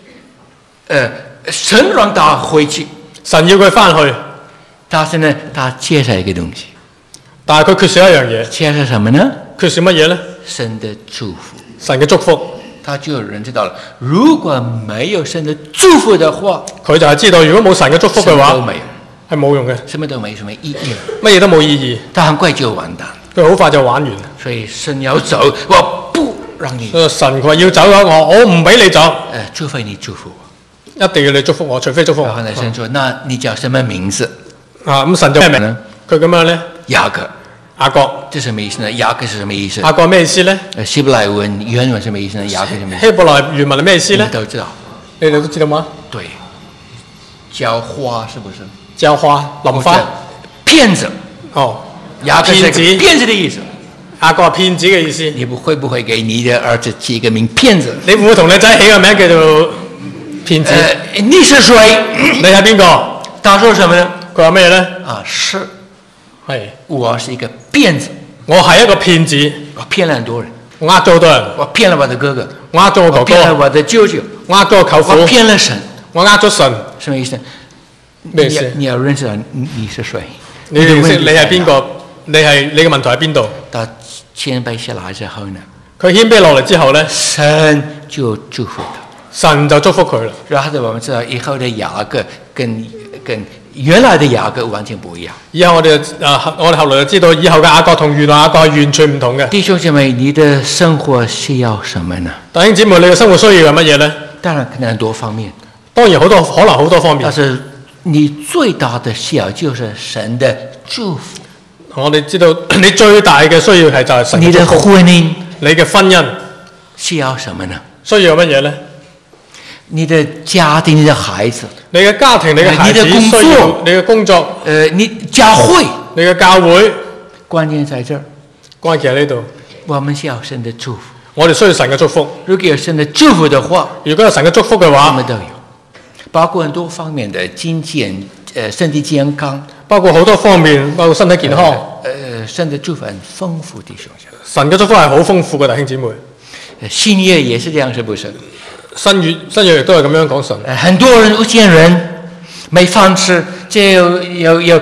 神讓他回去。 神要佢翻去。 但是呢，他缺少一個東西。 但係佢缺少一樣嘢。 缺少什麼呢？ 缺少乜嘢呢？ 神的祝福。 神嘅祝福。 他就有人知道了，如果沒有神的祝福的話， 佢就係知道，如果冇神嘅祝福嘅話，係冇用嘅， 什麼都沒什麼意義， 乜嘢都冇意義， 他很快就完蛋， 佢好快就玩完。 所以神要走，我不讓你。 神佢話要走咗我唔俾你走。 除非你祝福我， 一定要你祝福我，除非祝福我。 然後呢，神說：那你叫什麼名字？ 咁神就咩名呢？佢咁樣咧， 雅各。 雅各， 這什麼意思呢？雅各是什麼意思？ 雅各咩意思呢？ 希伯來文原文什麼意思呢？雅各什麼意思？ 希伯來原文係咩意思呢？ 你都知道， 你哋都知道嗎？ 對，澆花是不是？ 澆花，淋花， 騙子。 哦， 雅各是騙子的意思。 雅各係騙子嘅意思。 你會不會給你的兒子起一個名騙子？ 你會唔會同你仔起個名叫做騙子？ 你是誰？ 你係邊個？ 他說什麼呢？ 佢話咩呢？ 是。 係， 我是一個騙子， 我係一個騙子， 我騙了很多人， 我呃咗好多人， 我騙了我的哥哥， 我呃咗我哥哥， 騙了我的舅舅， 我呃咗我舅父， 我騙了神， 我呃咗神， 什麼意思？ 咩意思？ 你要認識你是誰？ 你認識你係邊個？你嘅問題喺邊度？ 到謙卑下來之後呢？ 佢謙卑落嚟之後呢， 神就祝福他， 神就祝福佢啦。 然後我們知道以後的雅各跟原來的雅各完全不一樣。 以後我哋後來就知道，以後嘅雅各同原來雅各係完全唔同嘅。 弟兄姐妹，你的生活需要什麼呢？ 弟兄姊妹，你嘅生活需要係乜嘢呢？ 當然可能很多方面， 當然可能好多方面。 但是你最大的需要就是神的祝福。 我哋知道你最大嘅需要係就係神嘅祝福。 你的婚姻， 你嘅婚姻需要什麼呢？ 需要乜嘢呢？ 你的家庭，你的孩子， 你嘅家庭，你嘅孩子需要你嘅工作， 你教會， 你嘅教會， 關鍵在這兒， 關鍵喺呢度。 我們需要神的祝福， 我哋需要神嘅祝福。 如果有神的祝福的話， 如果有神嘅祝福嘅話， 我們都有，包括很多方面的經濟、身體健康， 包括好多方面，包括身體健康。 神的祝福很豐富，弟兄姐妹。 神嘅祝福係好豐富嘅，弟兄姊妹。 新約也是這樣，是不是？ 新約亦都係咁樣講神。 很多人無家人，沒飯吃，就有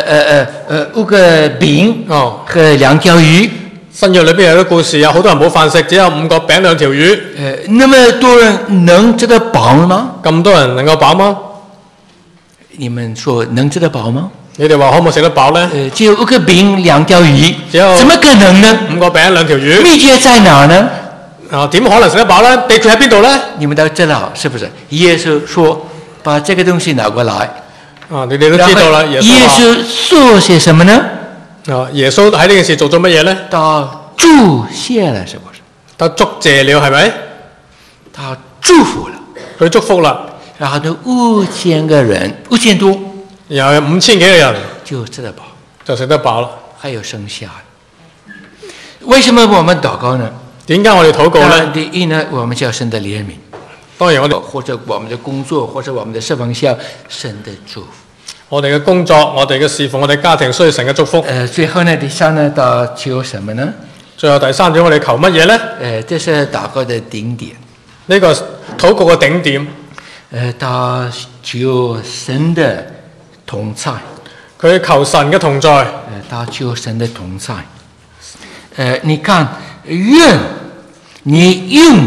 5個餅和2條魚。 新約裏邊有啲故事，有好多人冇飯食，只有5個餅2條魚。 那麼多人能吃得飽嗎？ 咁多人能夠飽嗎？ 你們說能吃得飽嗎？ 你哋話可唔可以食得飽呢？ 只有5個餅2條魚，怎麼可能呢 ？5個餅2條魚， 秘訣在哪呢？ 點可能食得飽呢？秘訣喺邊度呢？ 你們都知道，是不是？耶穌說：把這個東西拿過來。 你哋都知道啦。 耶穌做些什麼呢？ 耶穌喺呢件事做咗乜嘢呢？ 他祝謝了，是不是？ 他祝謝了，係咪？ 他祝福了， 佢祝福啦。 然後呢，5000個人，5000多， 然後有5000幾個人就吃得飽， 就食得飽啦。 還有剩下的。為什麼我們禱告呢？ 點解我哋禱告呢？ 第一呢，我們需要神的憐憫。 當然我哋或者我們的工作，或者我們的侍奉需要神的祝福。 我哋嘅工作，我哋嘅侍奉，我哋家庭需要神嘅祝福。 最後呢，第三呢，到求什麼呢？ 最後第三點，我哋求乜嘢呢？ 這是禱告的頂點。 呢個禱告嘅頂點。 他求神的同在。 佢求神嘅同在。 他求神的同在。你看，願你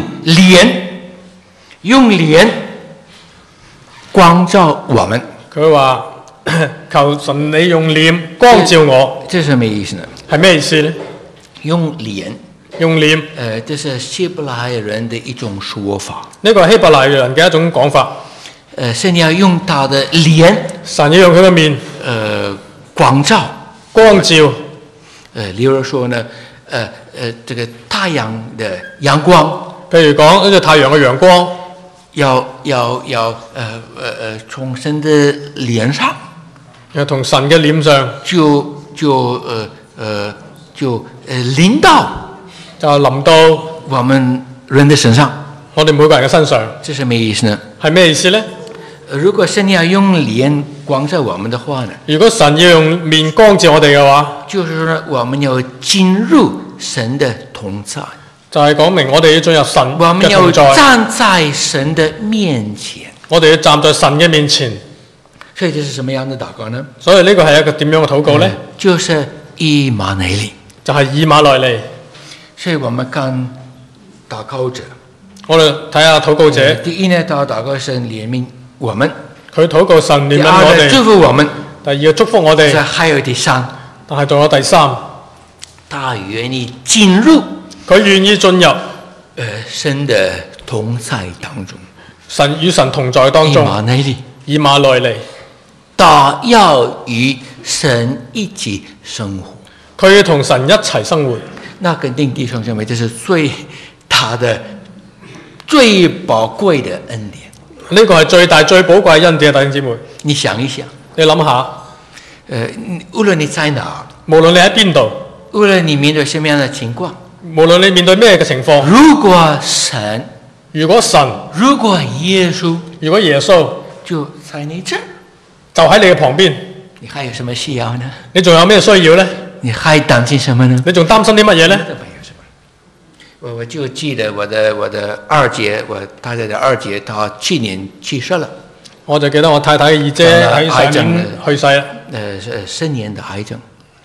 用臉光照我們。 佢話求神你用臉光照我。 這是什麼意思呢？ 係咩意思呢？ 用臉。這是希伯來人的一種說法。 呢個係希伯來人嘅一種講法。 神要用他的臉， 神要用佢嘅面， 光照。例如說呢，這個太陽的陽光， 譬如講呢個太陽嘅陽光， 要從神的臉上， 要同神嘅臉上， 就臨到我們人的身上， 我哋每個人嘅身上。 這是什麼意思呢？ 係咩意思呢？ 如果神要用臉光照我們的話呢？ 如果神要用面光照我哋嘅話， 就是說我們要進入神的同在， 就係講明我哋要進入神嘅同在。 我們要站在神的面前， 我哋要站在神嘅面前。 所以這是什麼樣的禱告呢？ 所以呢個係一個點樣嘅禱告呢？ 就是以馬內利， 就係以馬內利。 所以我們看禱告者， 我哋睇下禱告者。 第一呢，他禱告神憐憫我們， 佢禱告神憐憫我哋， 祝福我們。 第二祝福我哋。 還有第三， 但係仲有第三， 他願意進入， 佢願意進入神的同在當中， 神與神同在當中。以馬內利， 他要與神一起生活， 佢要同神一齊生活。 那肯定弟兄姊妹，這是最大的、最寶貴的恩典。 呢個係最大最寶貴嘅恩典，弟兄姊妹。 你想一想， 你諗下， 無論你在哪， 無論你喺邊度， 無論你面對什麼樣的情況， 無論你面對咩嘅情況， 如果耶穌就在你這兒， 就喺你嘅旁邊， 你還有什麼需要呢？ 你仲有咩需要呢？ 你還擔心什麼呢？ 你仲擔心啲乜嘢呢？ 我就記得我的二姐，我太太的二姐，她去年去世了。 我就記得我太太嘅二姐喺上年去世啦。 10年的癌症。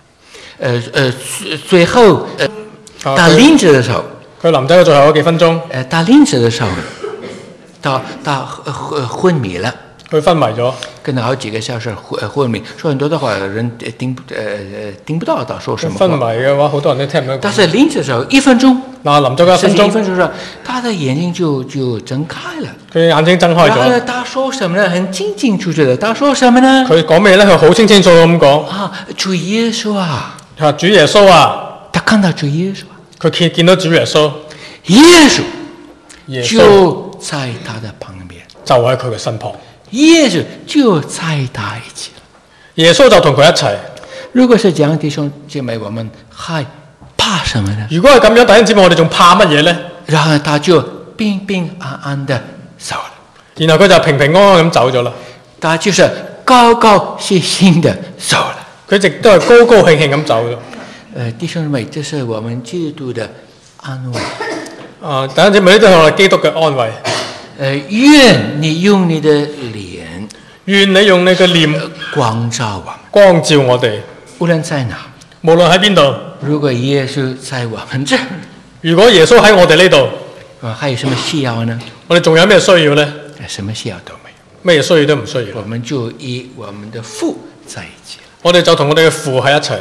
最後他臨死的時候， 佢臨走嘅最後嗰幾分鐘， 他臨死的時候，他昏迷了。 佢昏迷咗， 跟着好幾個小時昏迷，說很多的話人聽不到他說什麼話。 昏迷嘅話，好多人都聽唔到。 但是臨死的時候1分鐘， 嗱臨走嘅1分鐘， 他的眼睛就睜開了。 佢眼睛睜開咗。 然後他說什麼呢？很清清楚楚的。他說什麼呢？ 佢講咩咧？佢好清清楚楚咁講。 啊，主耶穌啊！ 佢話主耶穌啊！ 他看到主耶穌。佢見到主耶穌。 耶穌就在他的旁邊， 就喺佢嘅身旁。 耶穌就在他一起， 耶穌就同佢一齊。 如果是這樣，弟兄姐妹，我們還怕什麼呢？ 如果係咁樣，弟兄姊妹，我哋仲怕乜嘢呢？ 然後他就平平安安的走了， 然後佢就平平安安咁走咗啦。他就是高高興興的走了， 佢亦都係高高興興咁走咗。 弟兄姊妹，這是我們基督的安慰。 弟兄姊妹，呢都係我哋基督嘅安慰。 願你用你的臉， 願你用你嘅臉光照我們， 光照我哋， 無論在哪， 無論喺邊度。 如果耶穌在我們這， 如果耶穌喺我哋呢度， 還有什麼需要呢？ 我哋仲有咩需要呢？ 什麼需要都沒有， 咩需要都唔需要。 我們就與我們的父在一起， 我哋就同我哋嘅父喺一齊。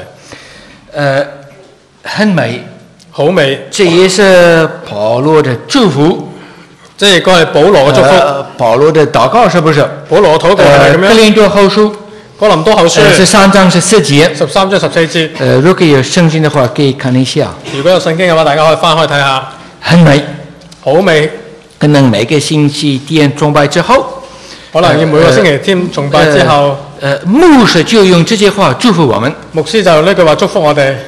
很美， 好美。 這也是保羅的祝福。 即係個係保羅嘅祝福， 保羅的禱告是不是？ 保羅嘅禱告係咁樣。 哥林多後書， 哥林多後書 13章14節。 13章14節。 如果有聖經的話，可以看一下。 如果有聖經嘅話，大家可以翻開睇下。 很美， 好美。 可能每個星期天崇拜之後， 可能要每個星期天崇拜之後， 牧師就用這句話祝福我們。 牧師就用呢句話祝福我哋。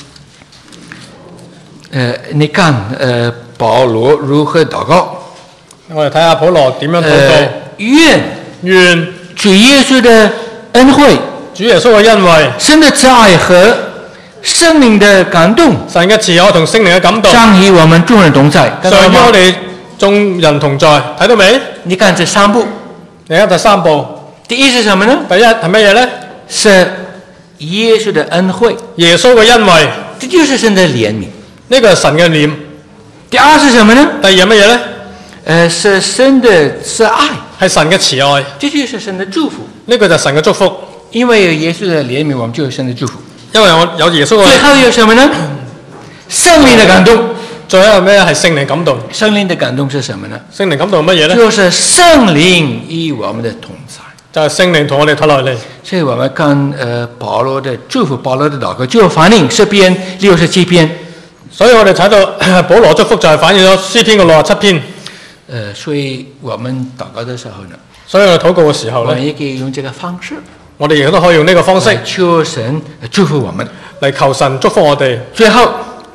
你看，保羅如何禱告？ 我哋睇下保羅點樣禱告。願主耶穌的恩惠， 主耶穌嘅恩惠， 神的慈愛和聖靈的感動， 神嘅慈愛同聖靈嘅感動， 常與我們眾人同在。 常與我哋眾人同在，睇到未？ 你看這3步， 你睇第3步。 第一是什麼呢？ 第一係乜嘢呢？ 是耶穌的恩惠， 耶穌嘅恩惠， 這就是神的憐憫。 呢個係神嘅臉。 第二是什麼呢？ 第二係乜嘢呢？ 是神的慈愛， 係神嘅慈愛， 這就是神的祝福。 呢個就係神嘅祝福。 因為有耶穌的憐憫，我們就有神的祝福。 因為我有耶穌嘅。 最後有什麼呢？聖靈的感動。 最後咩？係聖靈感動。 聖靈的感動是什麼呢？ 聖靈感動係乜嘢呢？就是聖靈與我們的同在。 就係聖靈同我哋同在嚟。 所以我們看保羅的祝福，保羅的禱告就反映詩篇67篇。 所以我哋睇到保羅祝福就係反映咗詩篇嘅67篇。 所以我們禱告的時候呢， 所以我哋禱告嘅時候呢， 我們也可以用這個方式， 我哋亦都可以用呢個方式求神祝福我們， 嚟求神祝福我哋。 最後，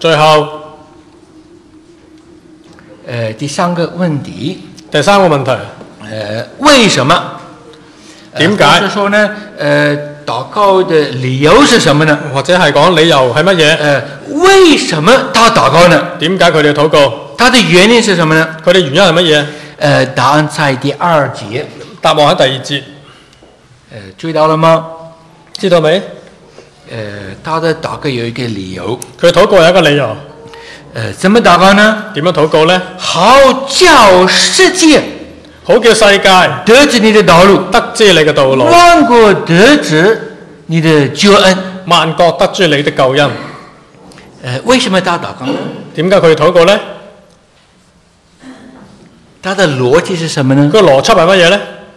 第3個問題， 第3個問題， 為什麼？ 點解？ 或者說呢，禱告的理由是什麼呢？ 或者係講理由係乜嘢？ 為什麼他禱告呢？ 點解佢哋禱告？ 他的原因是什麼呢？ 佢哋原因係乜嘢？ 答案在第2節。 答案喺第2節。 注意到了嗎？ 知道未？ 他的禱告有一個理由。 佢禱告有一個理由。 怎麼禱告呢？ 點樣禱告呢？ 好叫世界， 好叫世界得知你的道路， 得知你嘅道路。 萬國得知你的救恩， 萬國得知你的救恩。 為什麼他禱告呢？ 點解佢禱告呢？ 他的邏輯是什麼呢？ 個邏輯係乜嘢呢？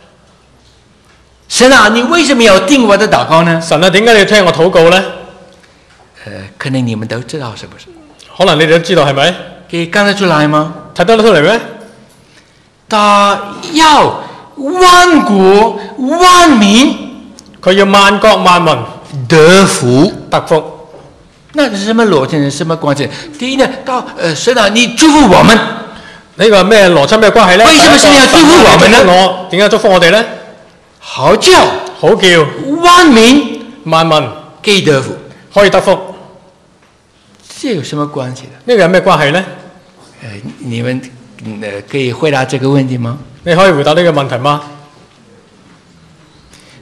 神啊，你為什麼要聽我的禱告呢？ 神啊，點解你要聽我禱告呢？ 可能你們都知道，是不是？ 可能你哋都知道係咪？ 可以看得出來嗎？ 睇得出嚟咩？ 他要萬國萬民， 佢要萬國萬民得福。那是什麼邏輯呢？什麼關係？第一呢，神啊，你祝福我們， 呢個咩邏輯咩關係呢？ 為什麼神要祝福我們呢？ 點解祝福我哋呢？ 好叫萬民可以得福， 可以得福。 這有什麼關係呢？ 呢個有咩關係呢？ 你們可以回答這個問題嗎？ 你可以回答呢個問題嗎？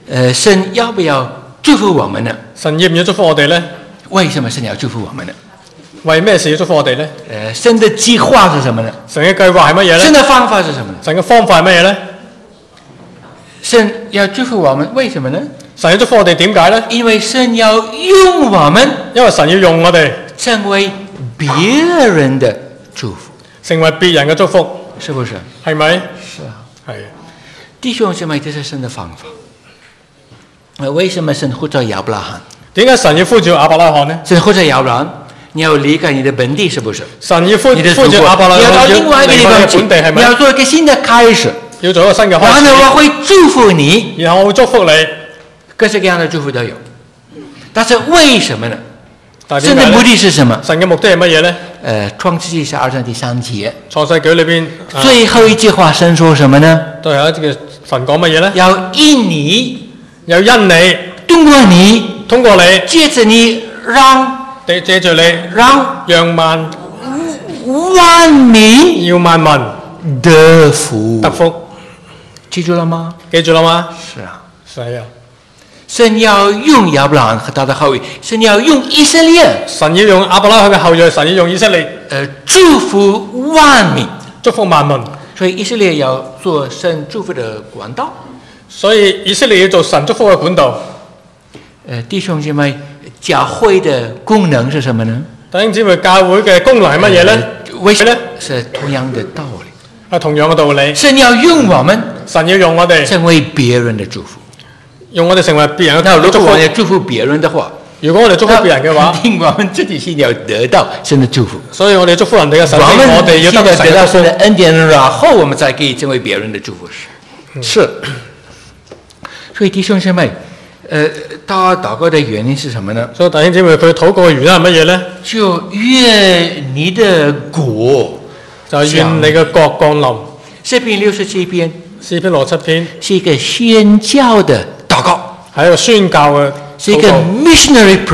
神要不要祝福我们呢？ 神要唔要祝福我哋呢？ 为什么神要祝福我们呢？ 為咩事要祝福我哋呢？ 神的计划是什么呢？ 神嘅計劃係乜嘢呢？ 神的方法是什么呢？ 神嘅方法係乜嘢呢？ 神要祝福我们，为什么呢？ 神要祝福我哋點解呢？ 因为神要用我们， 因為神要用我哋成为别人的祝福， 成為別人嘅祝福， 是不是？ 係咪？ 是啊。 係。 弟兄姐妹，这是神的方法。为什么神呼召亚伯拉罕？ 點解神要呼召亞伯拉罕呢？ 神呼召亞伯拉罕，你要離開你的本地，是不是？ 神要呼召亞伯拉罕， 你要到另外一個地方去， 本地係咪？ 你要做一個新的開始， 要做一個新嘅開始。 然後呢，我會祝福你， 然後我會祝福你， 各式各樣的祝福都有。但是為什麼呢？ 神的目的是什麼？ 神嘅目的係乜嘢呢？ 創世記12章第3節， 創世紀裏邊最後一句話，神說什麼呢？ 最後一句神講乜嘢呢？ 要因你， 又因你， 通過你，借着你， 借住你，讓萬民要萬民得福。記住了嗎？ 記住了嗎？ 是啊， 係啊。 神要用亞伯拉罕和他的後裔，神要用以色列， 神要用亞伯拉罕嘅後裔，神要用以色列， 祝福萬民， 祝福萬民。 所以以色列要做神祝福的管道。 所以以色列要做神祝福嘅管道。 弟兄姐妹，教會的功能是什麼呢？ 弟兄姊妹，教會嘅功能係乜嘢呢？為什麼呢？ 是同樣的道理。 係同樣嘅道理。 神要用我們， 神要用我哋成為別人的祝福。 用我哋成為別人嘅祝福。 如果我哋祝福別人的話， 如果我哋祝福別人嘅話， 肯定我們自己先要得到神的祝福。 所以我哋祝福人哋嘅時候，我哋要得到神嘅恩典，然後我們才可以成為別人的祝福。是。所以弟兄姐妹，他禱告的原因是什麼呢？ 所以弟兄姊妹，佢禱告嘅原因係乜嘢呢？ 就願你的國， 就願你嘅國降臨。 詩篇67篇， 詩篇67篇是一個宣教的禱告， 係一個宣教嘅， 是一個 missionary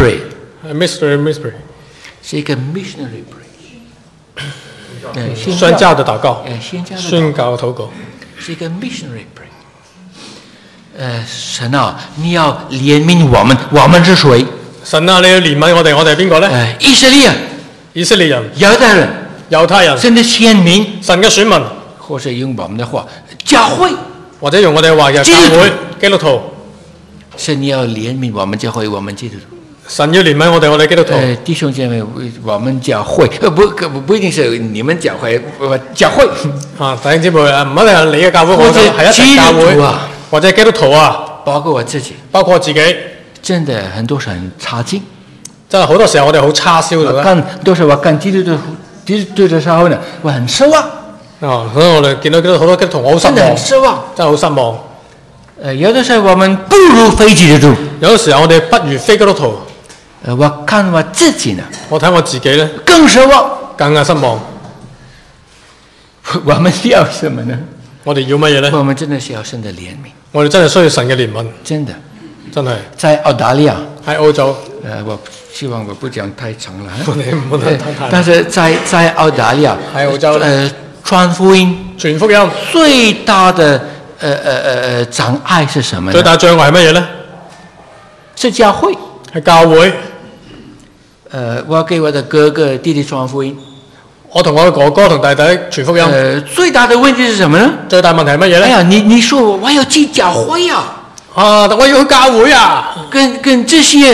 prayer， 是一個 missionary prayer， 宣教的禱告， 宣教嘅禱告， 是一個 missionary prayer。神啊，你要憐憫我們，我們是誰？ 神啊，你要憐憫我哋，我哋係邊個呢？ 以色列人、猶太人、神的選民、 神嘅選民， 或者用我們的話，教會， 或者用我哋嘅話嘅教會、基督徒。 神要憐憫我們教會，我們基督徒。 神要憐憫我哋，我哋基督徒。 弟兄姐妹，我們教會，不一定是你們教會，教會啊，弟兄姊妹啊，唔一定係你嘅教會，我哋係一齊教會啊。或者基督徒啊， 包括我自己，真的很多時候很差勁， 真係好多時候我哋好叉燒嘅。 我看基督徒的時候呢，我很失望。 所以我哋見到好多基督徒，我好失望，真係很失望，真係好失望。 有的時候我們不如非基督徒， 有時候我哋不如非基督徒。 我看我自己呢， 我睇我自己呢， 更失望， 更加失望。 我們要什麼呢？ 我哋要乜嘢呢？ 我們真的需要神的憐憫。 我哋真係需要神嘅憐憫。 真的， 真係。 在澳大利亞， 喺澳洲。 我希望我不講太長了。 你唔好太長。 但是在澳大利亞， 喺澳洲傳福音最大的障礙是什麼呢？ 最大障礙係乜嘢呢？ 是教會。 係教會。 我給我的哥哥弟弟傳福音。 我同我嘅哥哥同弟弟傳福音。 最大的問題是什麼呢？ 最大問題係乜嘢呢？ 哎呀，你說我要進教會呀！ 我要去教會啊！ 跟這些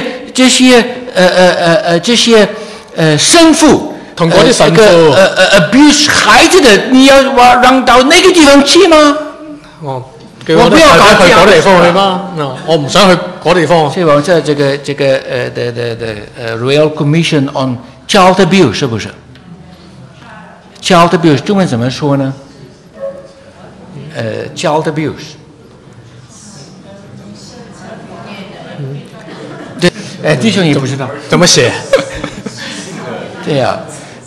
神父同嗰啲神父 abuse 孩子的，你要讓到那個地方去嗎？ 我不要搞去嗰地方去嗎？我唔想去嗰地方。 所以我在這個Royal Commission on Child Abuse 是不是？Child abuse 中文怎麼說呢？Child abuse，弟兄也不知道怎麼寫。 對呀，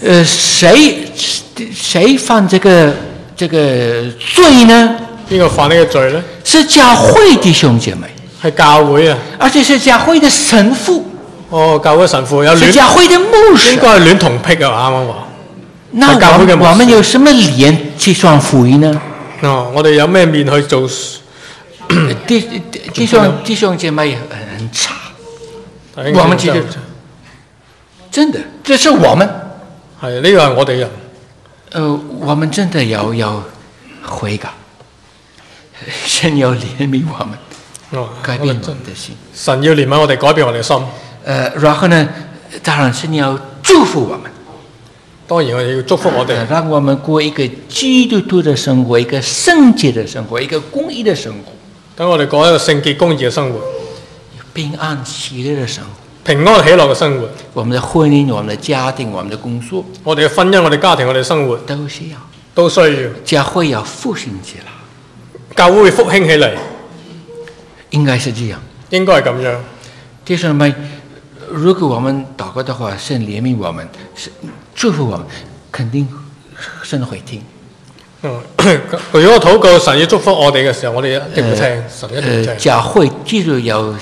誰犯這個罪呢？ 邊個犯呢個罪呢？ 是教會弟兄姐妹， 係教會啊， 而且是教會的神父。 教會神父有是教會的牧師， 應該係戀童癖啊，啱啱話。 那我們有什麼臉去傳福音呢？ 我哋有咩面去做弟兄姐妹很差，我們知道真的，這是我們。 係呢個係我哋人。 我們真的要悔改，神要憐憫我們，改變我們的心。 神要憐憫我哋，改變我哋嘅心。 然後呢，當然神要祝福我們。 當然我哋要祝福我哋， 讓我們過一個基督徒的生活，一個聖潔的生活，一個公義的生活。 等我哋過一個聖潔公義嘅生活， 平安喜樂的生活， 平安喜樂嘅生活。 我們的婚姻、我們的家庭、我們的工作， 我哋嘅婚姻、我哋家庭、我哋生活都需要。 教會要復興起來， 教會會復興起嚟， 應該是這樣， 應該係咁樣。 弟兄們，如果我們禱告的話，神憐憫我們，祝福我們，肯定神會聽。 如果禱告神要祝福我哋嘅時候，我哋一定會聽，神一定會聽。 教會記住要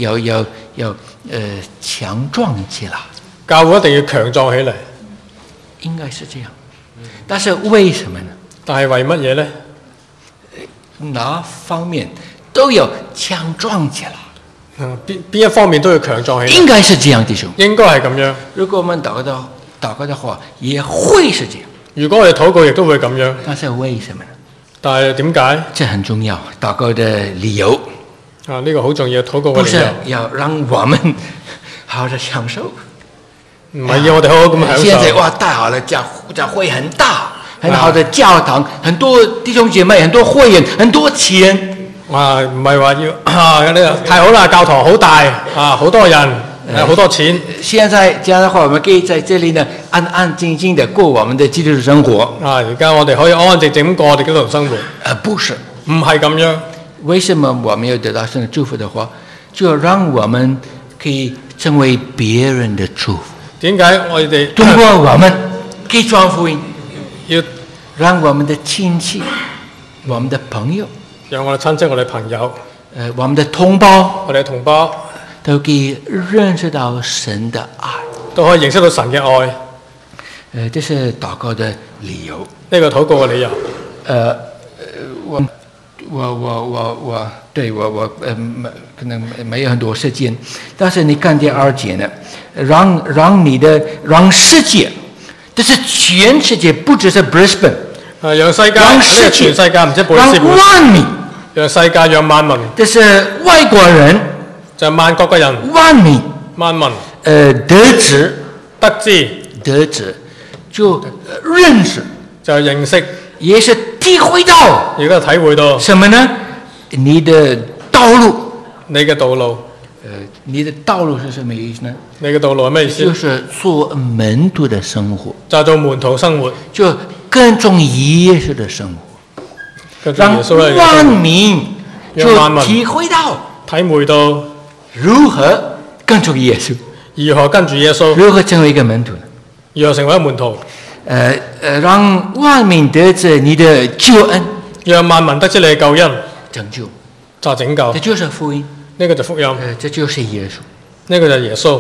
強壯起來， 教會一定要強壯起嚟， 應該是這樣。但是為什麼呢？ 但係為乜嘢呢？ 哪方面都要強壯起來。 邊一方面都要強壯起來。 應該是這樣，弟兄。應該係咁樣。 如果我們禱告的話，也會是這樣。 如果我哋禱告，亦都會咁樣。 但是為什麼呢？ 但係點解？ 這很重要，禱告的理由。 呢個好重要，禱告嘅理由。 不是要讓我們好好的享受。 唔係要我哋好好咁享受。 現在哇，太好了，教會很大，很好的教堂，很多弟兄姐妹，很多會員，很多錢。 唔係話要呢個太好啦，教堂好大好多人。好多錢。現在這樣的話，我們可以在這裡呢安安靜靜的過我們的基督徒生活。而家我哋可以安安靜靜咁過我哋基督徒生活。不是，唔係咁樣。為什麼我們要得到神的祝福的話，就讓我們可以成為別人的祝福。點解我哋通過我們可以傳福音，要讓我們的親戚、我們的朋友，讓我哋親戚、我哋朋友，我們的同胞，我哋同胞。都可以認識到神的愛，都可以認識到神嘅愛。這是禱告的理由。呢個禱告嘅理由。我可能沒有很多時間，但是你看第2節呢，讓世界，這是全世界，不只是 Brisbane。讓世界，讓全世界，唔知布里斯本。讓萬民，讓世界，讓萬民。這是外國人。就萬國嘅人，萬民，得知，就認識，就認識，也是體會到，亦都體會到，什麼呢？你的道路，你嘅道路，你的道路是什麼意思呢？你嘅道路係咩意思？就是做門徒的生活，就係做門徒生活，就跟從耶穌的生活，讓萬民就體會到，體會到。如何跟從耶穌？如何跟住耶穌？如何成為一個門徒呢？如何成為一個門徒？讓萬民得知你的救恩，讓萬民得知你嘅救恩，拯救，就拯救。這就是福音，呢個就福音。這就是耶穌，呢個就耶穌。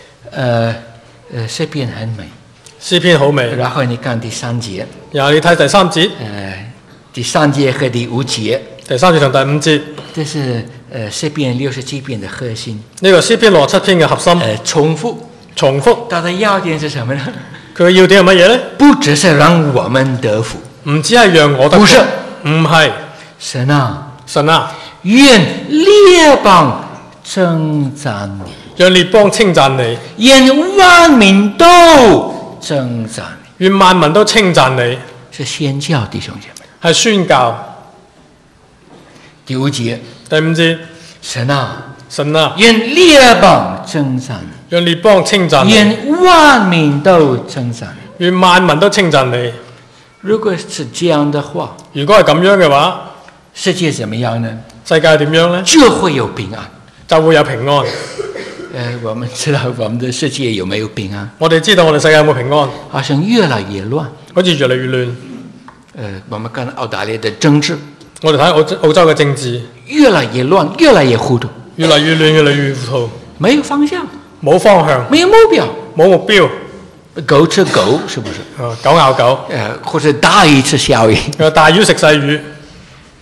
詩篇很美，詩篇好美。然後你看第3節，然後你睇第3節，第3節和第5節，第3節同第5節，這是詩篇67篇的核心。呢個詩篇67篇嘅核心。重複。它的要點是什麼呢？佢嘅要點係乜嘢呢？不只是讓我們得福，唔只係讓我得福。不是，唔係。神啊，願列邦稱讚你，讓列邦稱讚你，願萬民都稱讚你，願萬民都稱讚你。是宣教，弟兄姐妹，係宣教。第5節，神啊，願列邦稱讚你，讓列邦稱讚你，願萬民都稱讚你，願萬民都稱讚你。如果是這樣的話，如果係咁樣嘅話，世界怎麼樣呢？世界點樣呢？就會有平安，就會有平安。我們知道我們的世界有沒有平安？我哋知道我哋世界有冇平安？好像越來越亂，好似越嚟越亂。我們看澳大利亞的政治，我哋睇澳洲嘅政治，越來越亂，越來越糊塗，越來越亂，越來越糊塗，沒有方向，冇方向，沒有目標，冇目標。狗吃狗，是不是？狗咬狗。或者大魚吃小魚。大魚食細魚。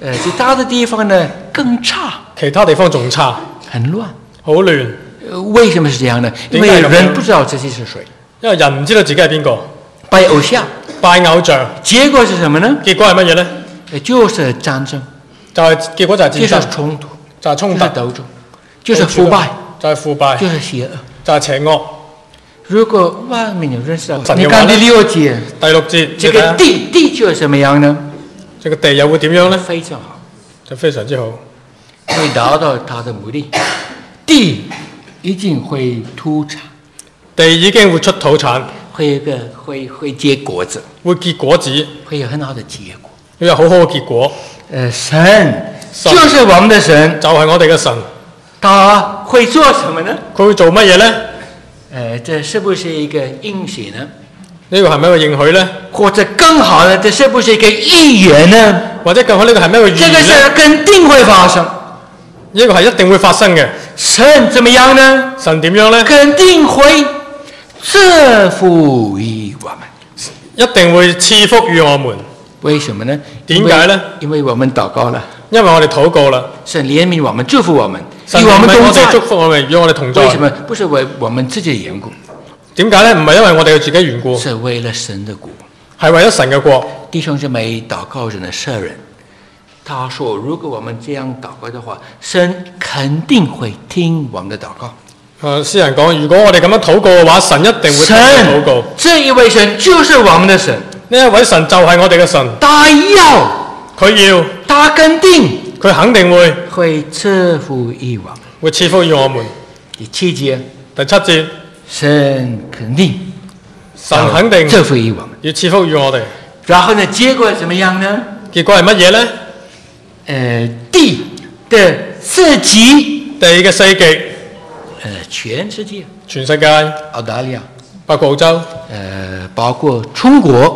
其他的地方呢更差， 其他地方仲差， 很亂， 好亂。 為什麼是這樣呢？因為人不知道這些是誰， 因為人唔知道自己係邊個， 拜偶像，結果是什麼呢？ 結果係乜嘢呢？ 就是戰爭， 結果就係戰爭， 就是衝突， 就係衝突， 就是鬥爭，就是腐敗， 就係腐敗， 就是邪惡， 就係邪惡。 如果外面有人知道，你看第6節， 第6節， 這個地就是什麼樣呢？ 這個地又會點樣呢？ 非常好， 就非常之好， 會達到它的目的。地一定會土產， 地已經會出土產， 會結果子， 會結果子， 會有很好的結果， 會有好好嘅結果。 神就是我們的神， 就係我哋嘅神。 他會做什麼呢？ 佢會做乜嘢呢？ 這是不是一個應許呢？ 呢個係咪一個應許呢？ 或者更好呢？這是不是一個預言呢？ 或者更好呢個係咩一個預言呢？ 這個事肯定會發生， 呢個係一定會發生嘅。 神怎麼樣呢？ 神點樣呢？ 肯定會賜福於我們， 一定會賜福於我們。 為什麼呢？ 點解呢？ 因為我們禱告了， 因為我哋禱告啦。 神憐憫我們，祝福我們， 與我們同在， 祝福我們，與我哋同在。 為什麼？不是為我們自己的緣故。 點解呢？唔係因為我哋自己緣故， 是為了神的國， 係為咗神嘅國。 弟兄姊妹，禱告人的聖人，他說：如果我們這樣禱告的話，神肯定會聽我們的禱告。 詩人講：如果我哋咁樣禱告嘅話，神一定會聽我哋禱告。 這一位神就是我們的神， 呢一位神就係我哋嘅神。佢要， 他肯定， 佢肯定會賜福於我們， 會賜福於我們。 第7節， 第7節， 神肯定賜福於我們， 要賜福於我哋。 然後呢，結果怎麼樣呢？ 結果係乜嘢呢？ 地的4極， 地嘅4極， 全世界， 澳大利亞， 包括澳洲，包括中國，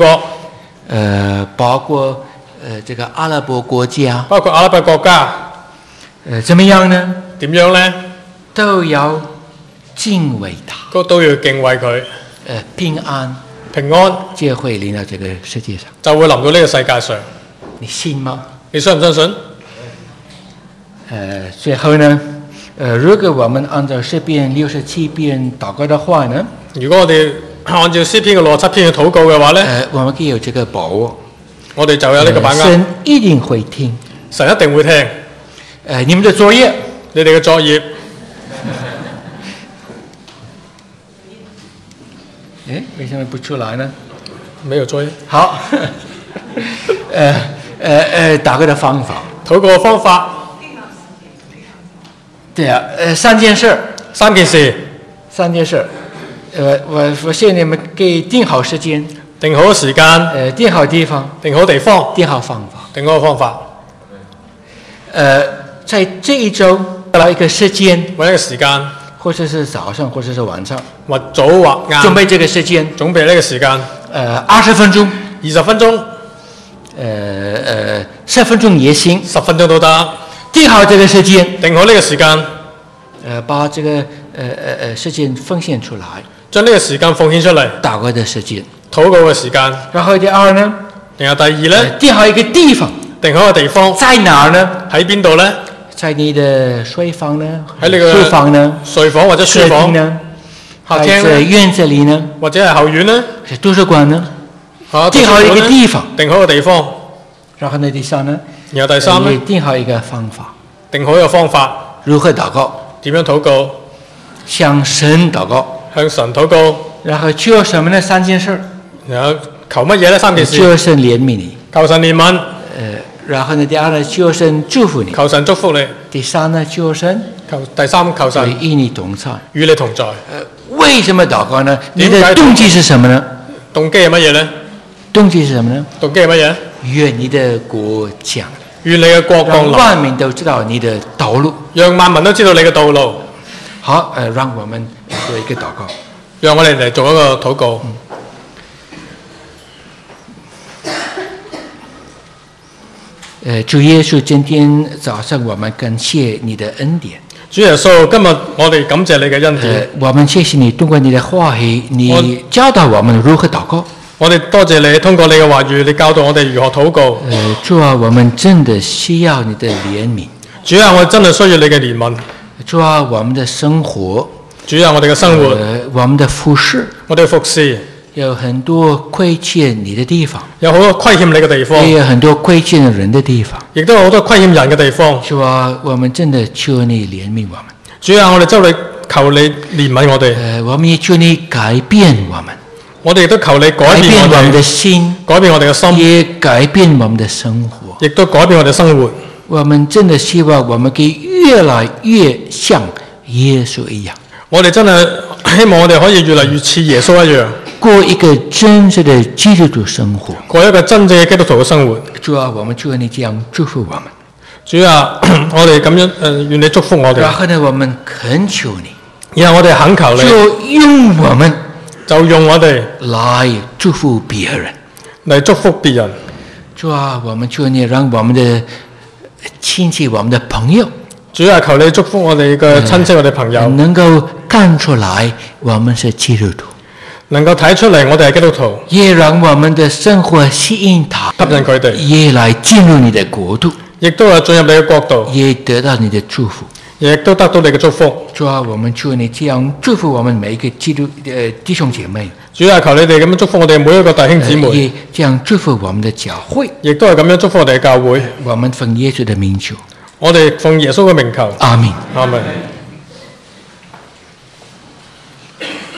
包括這個阿拉伯國家，怎麼樣呢？ 點樣呢？ 都要敬畏他， 都要敬畏佢。 平安就會臨到這個世界上， 就會臨到呢個世界上。 你信嗎？ 你相唔相信？ 最後呢，如果我們按照詩篇67篇禱告的話呢， 如果我哋按照詩篇嘅67篇去禱告嘅話呢， 我們可以有這個把握， 我哋就有呢個把握。 神一定會聽， 神一定會聽。 你們的作業， 你哋嘅作業， 為什麼不出來呢？ 沒有作業。 好，禱告的方法， 禱告嘅方法， 對啊，3件事，我希望你們可以定好時間， 定好時間， 定好地方， 定好地方， 定好方法， 定好方法。 在這一周找一個時間， 揾一個時間， 或者是早上，或者是晚上， 或早或晏， 準備這個時間， 準備呢個時間 ，20分鐘 ，20分鐘 ，10分鐘也行 ，10分鐘都得。 定好這個時間， 定好呢個時間， 把這個時間奉獻出來， 將呢個時間奉獻出嚟， 禱告的時間， 禱告嘅時間。 然後第二呢？ 然後第2呢？ 定好一個地方， 定好一個地方， 在哪兒呢？ 喺邊度呢？ 在你的睡房呢？ 喺你嘅書房呢？ 睡房或者書房呢？ 客廳呢？ 院子裡呢？ 或者係後院呢？ 是圖書館呢？定好一個地方， 定好一個地方。 然後呢？第3呢？ 然後第3呢？ 定好一個方法， 定好一個方法。 如何禱告？ 點樣禱告？ 向神禱告， 向神禱告。 然後求什麼呢？3件事。 然後求乜嘢呢？3件事。 求神憐憫你。 求神憐憫。 然後呢？第2呢？求神祝福你。 求神祝福你。 第3呢？求神。 第3求神與你同在。 與你同在。 為什麼禱告呢？你的動機是什麼呢？ 動機係乜嘢呢？ 動機是什麼呢？ 動機係乜嘢？ 願你的國降。 願你嘅國降臨。讓萬民都知道你的道路。 讓萬民都知道你嘅道路。 好，讓我們做一個禱告。 讓我哋嚟做一個禱告。 主耶穌，今天早上我們感謝你的恩典。 主耶穌，今日我哋感謝你嘅恩典。 我們謝謝你通過你的話語，你教導我們如何禱告。 我哋多謝你，通過你嘅話語，你教導我哋如何禱告。 主啊，我們真的需要你的憐憫。 主啊，我真係需要你嘅憐憫。 主啊，我們的生活， 主啊，我哋嘅生活， 我們的服侍， 我哋嘅服侍， 有很多虧欠你的地方， 有好多虧欠你嘅地方， 也有很多虧欠人的地方， 亦都有好多虧欠人嘅地方。 主啊，我們真的求你憐憫我們。 主啊，我哋求你憐憫我哋。 我們也求你改變我們。 我哋亦都求你改變我們的心， 改變我哋嘅心， 也改變我們的生活， 亦都改變我哋生活。 我們真的希望我們可以越來越像耶穌一樣。 我哋真係希望我哋可以越嚟越似耶穌一樣， 過一個真正的基督徒生活， 過一個真正嘅基督徒嘅生活。 主啊，我們求你這樣祝福我們。 主啊，我哋咁樣願你祝福我哋。 然後呢，我們懇求你， 然後我哋懇求你，就用我哋來祝福別人， 嚟祝福別人。 主啊，我們求你讓我們的親戚、我們的朋友， 主啊，求你祝福我哋嘅親戚、我哋朋友， 能夠看出來我們是基督徒， 能夠睇出嚟我哋係基督徒， 也讓我們的生活吸引他， 吸引佢哋， 也來進入你的國度， 亦都係進入你嘅國度， 也得到你的祝福， 亦都得到你嘅祝福。 主啊，我們求你這樣祝福我們每一個弟兄姐妹。 主啊，求你哋咁樣祝福我哋每一個弟兄姊妹， 也這樣祝福我們的教會， 亦都係咁樣祝福我哋嘅教會。 我們奉耶穌的名求， 我哋奉耶穌嘅名求。 阿門。 阿門。